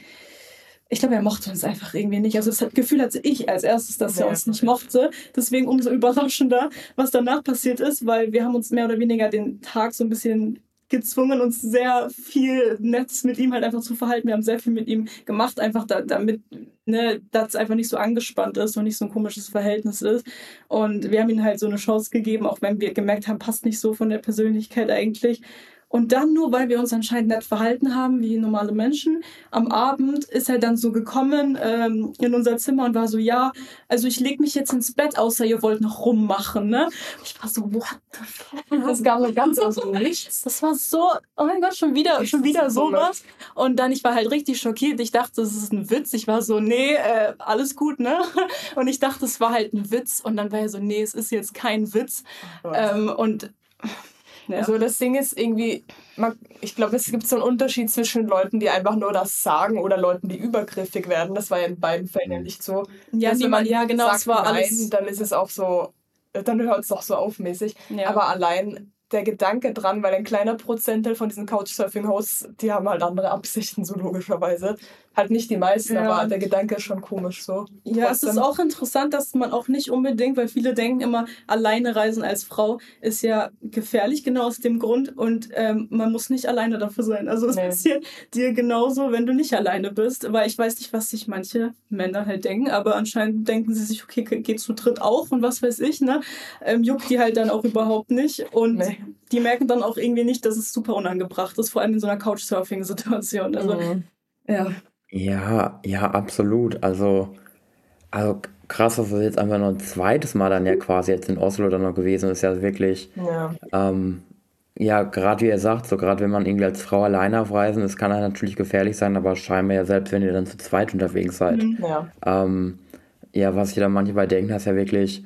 ich glaube, er mochte uns einfach irgendwie nicht. Also das Gefühl hatte ich als erstes, dass er Ja. uns nicht mochte. Deswegen umso überraschender, was danach passiert ist, weil wir haben uns mehr oder weniger den Tag so ein bisschen gezwungen, uns sehr viel nett mit ihm halt einfach zu verhalten. Wir haben sehr viel mit ihm gemacht, einfach da, damit ne, das einfach nicht so angespannt ist und nicht so ein komisches Verhältnis ist. Und wir haben ihm halt so eine Chance gegeben, auch wenn wir gemerkt haben, passt nicht so von der Persönlichkeit eigentlich. Und dann nur, weil wir uns anscheinend nett verhalten haben, wie normale Menschen, am Abend ist er dann so gekommen ähm, in unser Zimmer und war so, ja, also ich leg mich jetzt ins Bett, außer ihr wollt noch rummachen, ne? Ich war so, what the fuck? Das kam so ganz aus dem Nichts. Das war so, oh mein Gott, schon wieder, schon wieder sowas. Und dann, ich war halt richtig schockiert. Ich dachte, das ist ein Witz. Ich war so, nee, äh, alles gut, ne? Und ich dachte, es war halt ein Witz. Und dann war er so, nee, es ist jetzt kein Witz. Ähm, und ja. Also das Ding ist irgendwie, man, ich glaube, es gibt so einen Unterschied zwischen Leuten, die einfach nur das sagen oder Leuten, die übergriffig werden. Das war ja in beiden Fällen ja nicht so. Ja, Dass wenn niemand, ja genau, sagt es war nein, alles. dann ist es auch so, dann hört es auch so aufmäßig. Ja. Aber allein der Gedanke dran, weil ein kleiner Prozentteil von diesen Couchsurfing-Hosts, die haben halt andere Absichten, so logischerweise. Halt nicht die meisten, Ja. aber der Gedanke ist schon komisch so. Ja, es ist Trotzdem. auch interessant, dass man auch nicht unbedingt, weil viele denken immer, alleine reisen als Frau ist ja gefährlich, genau aus dem Grund. Und ähm, man muss nicht alleine dafür sein. Also es Nee. passiert dir genauso, wenn du nicht alleine bist. Weil ich weiß nicht, was sich manche Männer halt denken, aber anscheinend denken sie sich, okay, geht zu dritt auch und was weiß ich, ne? Ähm, juckt die halt dann auch überhaupt nicht. Und Nee. die merken dann auch irgendwie nicht, dass es super unangebracht ist, vor allem in so einer Couchsurfing-Situation. Also, Mhm. ja. Ja, ja, absolut. Also, also krass, dass es jetzt einfach noch ein zweites Mal dann ja quasi jetzt in Oslo dann noch gewesen ist, ja wirklich, Ja. ähm, ja, gerade wie er sagt, so gerade wenn man irgendwie als Frau alleine auf Reisen ist, kann er natürlich gefährlich sein, aber scheinbar ja selbst, wenn ihr dann zu zweit unterwegs seid. Mhm. Ja. Ähm, ja, was sich da manchmal denken, das ist ja wirklich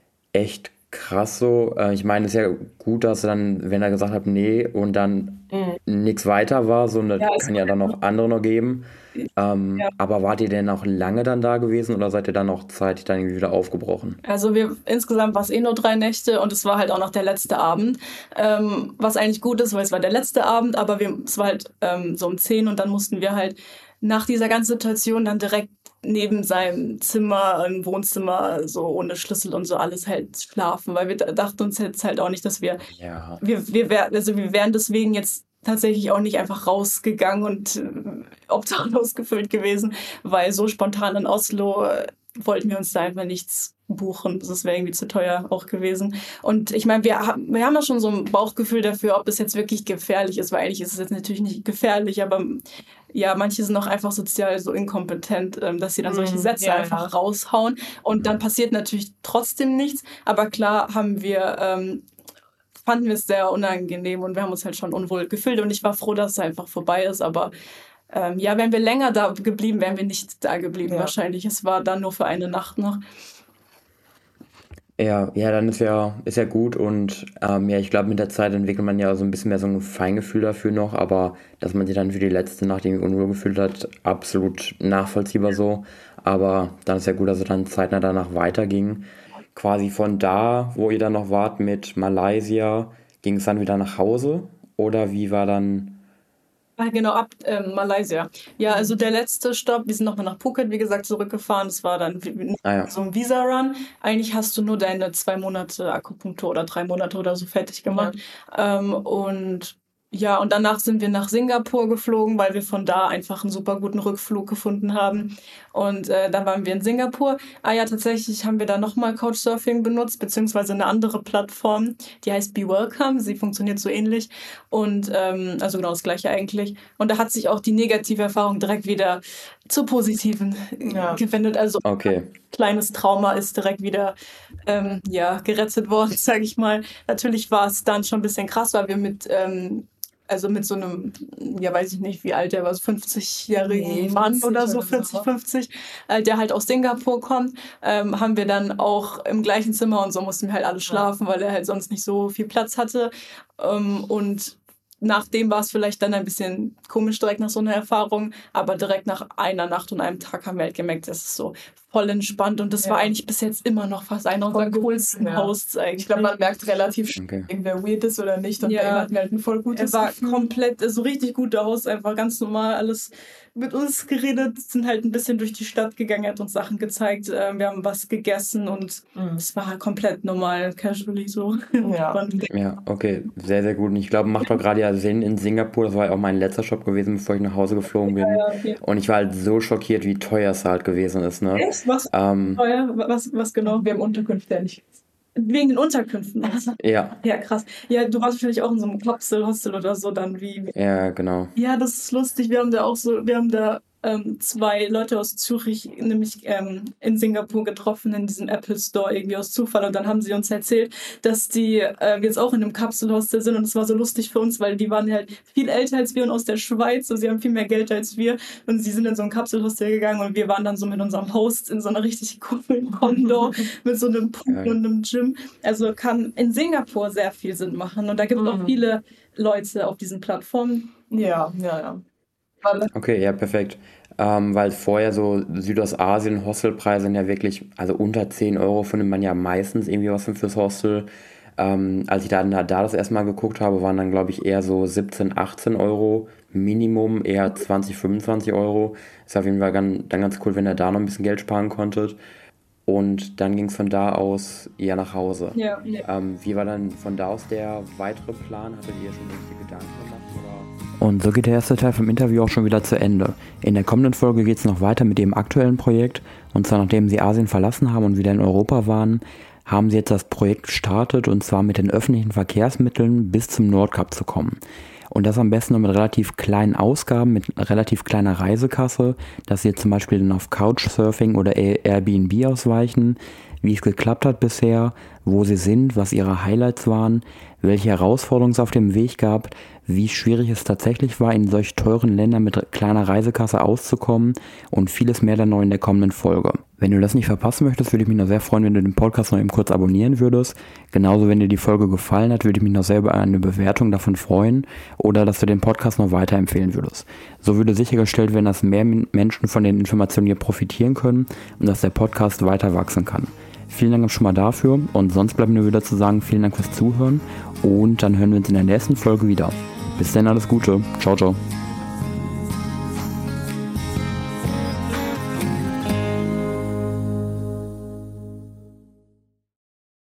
echt krass so. Äh, ich meine, es ist ja gut, dass er dann, wenn er gesagt hat, nee, und dann Mhm. nichts weiter war, so eine, Ja, es kann ja dann noch andere noch geben. Ähm, Ja. Aber wart ihr denn auch lange dann da gewesen oder seid ihr dann noch zeitig dann irgendwie wieder aufgebrochen? Also wir insgesamt war es eh nur drei Nächte und es war halt auch noch der letzte Abend. Ähm, was eigentlich gut ist, weil es war der letzte Abend, aber wir, es war halt ähm, so um zehn und dann mussten wir halt nach dieser ganzen Situation dann direkt neben seinem Zimmer, im Wohnzimmer, so ohne Schlüssel und so alles halt schlafen, weil wir da- dachten uns jetzt halt auch nicht, dass wir Ja. wir, wir, wär, also wir wären deswegen jetzt tatsächlich auch nicht einfach rausgegangen und äh, obdachlos gefüllt gewesen, weil so spontan in Oslo äh, wollten wir uns da einfach nichts buchen. Das wäre irgendwie zu teuer auch gewesen. Und ich meine, wir, haben- wir haben ja schon so ein Bauchgefühl dafür, ob es jetzt wirklich gefährlich ist, weil eigentlich ist es jetzt natürlich nicht gefährlich, aber ja, manche sind auch einfach sozial so inkompetent, ähm, dass sie dann solche Sätze ja, einfach ja. raushauen und dann passiert natürlich trotzdem nichts, aber klar haben wir, ähm, fanden wir es sehr unangenehm und wir haben uns halt schon unwohl gefühlt und ich war froh, dass es einfach vorbei ist, aber ähm, ja, wären wir länger da geblieben, wären wir nicht da geblieben Ja. wahrscheinlich. Es war dann nur für eine Nacht noch. Ja, ja, dann ist ja, ist ja gut und ähm, ja, ich glaube, mit der Zeit entwickelt man ja so ein bisschen mehr so ein Feingefühl dafür noch, aber dass man sich dann für die letzte Nacht irgendwie unwohl gefühlt hat, absolut nachvollziehbar so. Aber dann ist ja gut, dass es dann zeitnah danach weiterging. Quasi von da, wo ihr dann noch wart mit Malaysia, ging es dann wieder nach Hause? Oder wie war dann. Ah, genau, ab ähm, Malaysia. Ja, also der letzte Stopp, wir sind nochmal nach Phuket, wie gesagt, zurückgefahren. Das war dann wie- Ah ja. so ein Visa-Run. Eigentlich hast du nur deine zwei Monate Akupunktur oder drei Monate oder so fertig gemacht. Ähm, und ja, und danach sind wir nach Singapur geflogen, weil wir von da einfach einen super guten Rückflug gefunden haben. Und äh, dann waren wir in Singapur. Ah ja, tatsächlich haben wir da nochmal Couchsurfing benutzt, beziehungsweise eine andere Plattform, die heißt Be Welcome. Sie funktioniert so ähnlich. Und ähm, also genau das gleiche eigentlich. Und da hat sich auch die negative Erfahrung direkt wieder zur positiven Ja. gewendet. Also Okay. kleines Trauma ist direkt wieder ähm, ja, gerettet worden, sage ich mal. Natürlich war es dann schon ein bisschen krass, weil wir mit, ähm, also mit so einem, ja weiß ich nicht, wie alt der war, so fünfzigjährigen Nee, Mann vierzig oder so, oder so. vierzig, fünfzig, äh, der halt aus Singapur kommt, ähm, haben wir dann auch im gleichen Zimmer und so mussten wir halt alle schlafen, weil er halt sonst nicht so viel Platz hatte. Ähm, und nachdem war es vielleicht dann ein bisschen komisch direkt nach so einer Erfahrung, aber direkt nach einer Nacht und einem Tag haben wir halt gemerkt, das ist so voll entspannt und das Ja. war eigentlich bis jetzt immer noch fast einer unserer Voll gut, coolsten ja. Hosts eigentlich. Ich glaube, man merkt relativ schnell, Okay. irgendwer weird ist oder nicht. Und Ja. bei ihm hatten wir halt ein voll gutes Er war Gefühl. komplett, so richtig guter Host, einfach ganz normal alles mit uns geredet, sind halt ein bisschen durch die Stadt gegangen, er hat uns Sachen gezeigt, äh, wir haben was gegessen und Mhm. es war halt komplett normal, casually so. Ja. Entspannt. Ja, okay, sehr, sehr gut. Und ich glaube, macht doch gerade ja Sinn in Singapur. Das war ja auch mein letzter Shop gewesen, bevor ich nach Hause geflogen bin. Ja, okay. Und ich war halt so schockiert, wie teuer es halt gewesen ist, ne? Echt? Was, Ähm, teuer? was, was genau? Wir haben Unterkünfte ja nicht. Wegen den Unterkünften. ja, Ja, krass. Ja, du warst wahrscheinlich auch in so einem Kapselhostel oder so dann wie. ja, genau. Ja, das ist lustig. Wir haben da auch so, wir haben da ähm, zwei Leute aus Zürich, nämlich ähm, in Singapur getroffen, in diesem Apple Store irgendwie aus Zufall. Und dann haben sie uns erzählt, dass die äh, jetzt auch in einem Kapselhostel sind. Und es war so lustig für uns, weil die waren halt viel älter als wir und aus der Schweiz. Und sie haben viel mehr Geld als wir. Und sie sind in so ein Kapselhostel gegangen und wir waren dann so mit unserem Host in so einer richtig coolen Kondo mit so einem Pool Geil. und einem Gym. Also kann in Singapur sehr viel Sinn machen. Und da gibt es auch Mhm. viele Leute auf diesen Plattformen. Ja, ja, ja. Okay, ja, perfekt. Ähm, weil vorher so Südostasien, Hostelpreise sind ja wirklich, also unter zehn Euro findet man ja meistens irgendwie was fürs Hostel. Ähm, als ich da, da das erstmal geguckt habe, waren dann, glaube ich, eher so siebzehn, achtzehn Euro Minimum, eher zwanzig, fünfundzwanzig Euro. Ist auf jeden Fall ganz, dann ganz cool, wenn ihr da noch ein bisschen Geld sparen konntet. Und dann ging es von da aus eher nach Hause. Ja. Ähm, wie war dann von da aus der weitere Plan? Hattet ihr schon irgendwelche Gedanken gemacht? Oder? Und so geht der erste Teil vom Interview auch schon wieder zu Ende. In der kommenden Folge geht es noch weiter mit dem aktuellen Projekt. Und zwar nachdem sie Asien verlassen haben und wieder in Europa waren, haben sie jetzt das Projekt gestartet, und zwar mit den öffentlichen Verkehrsmitteln bis zum Nordkap zu kommen. Und das am besten noch mit relativ kleinen Ausgaben, mit relativ kleiner Reisekasse, dass sie jetzt zum Beispiel dann auf Couchsurfing oder Airbnb ausweichen, wie es geklappt hat bisher, wo sie sind, was ihre Highlights waren, welche Herausforderungen es auf dem Weg gab, wie schwierig es tatsächlich war, in solch teuren Ländern mit kleiner Reisekasse auszukommen und vieles mehr dann noch in der kommenden Folge. Wenn du das nicht verpassen möchtest, würde ich mich noch sehr freuen, wenn du den Podcast noch eben kurz abonnieren würdest. Genauso, wenn dir die Folge gefallen hat, würde ich mich noch sehr über eine Bewertung davon freuen oder dass du den Podcast noch weiterempfehlen würdest. So würde sichergestellt werden, dass mehr Menschen von den Informationen hier profitieren können und dass der Podcast weiter wachsen kann. Vielen Dank schon mal dafür, und sonst bleibt mir wieder zu sagen, vielen Dank fürs Zuhören, und dann hören wir uns in der nächsten Folge wieder. Bis dann, alles Gute. Ciao, ciao.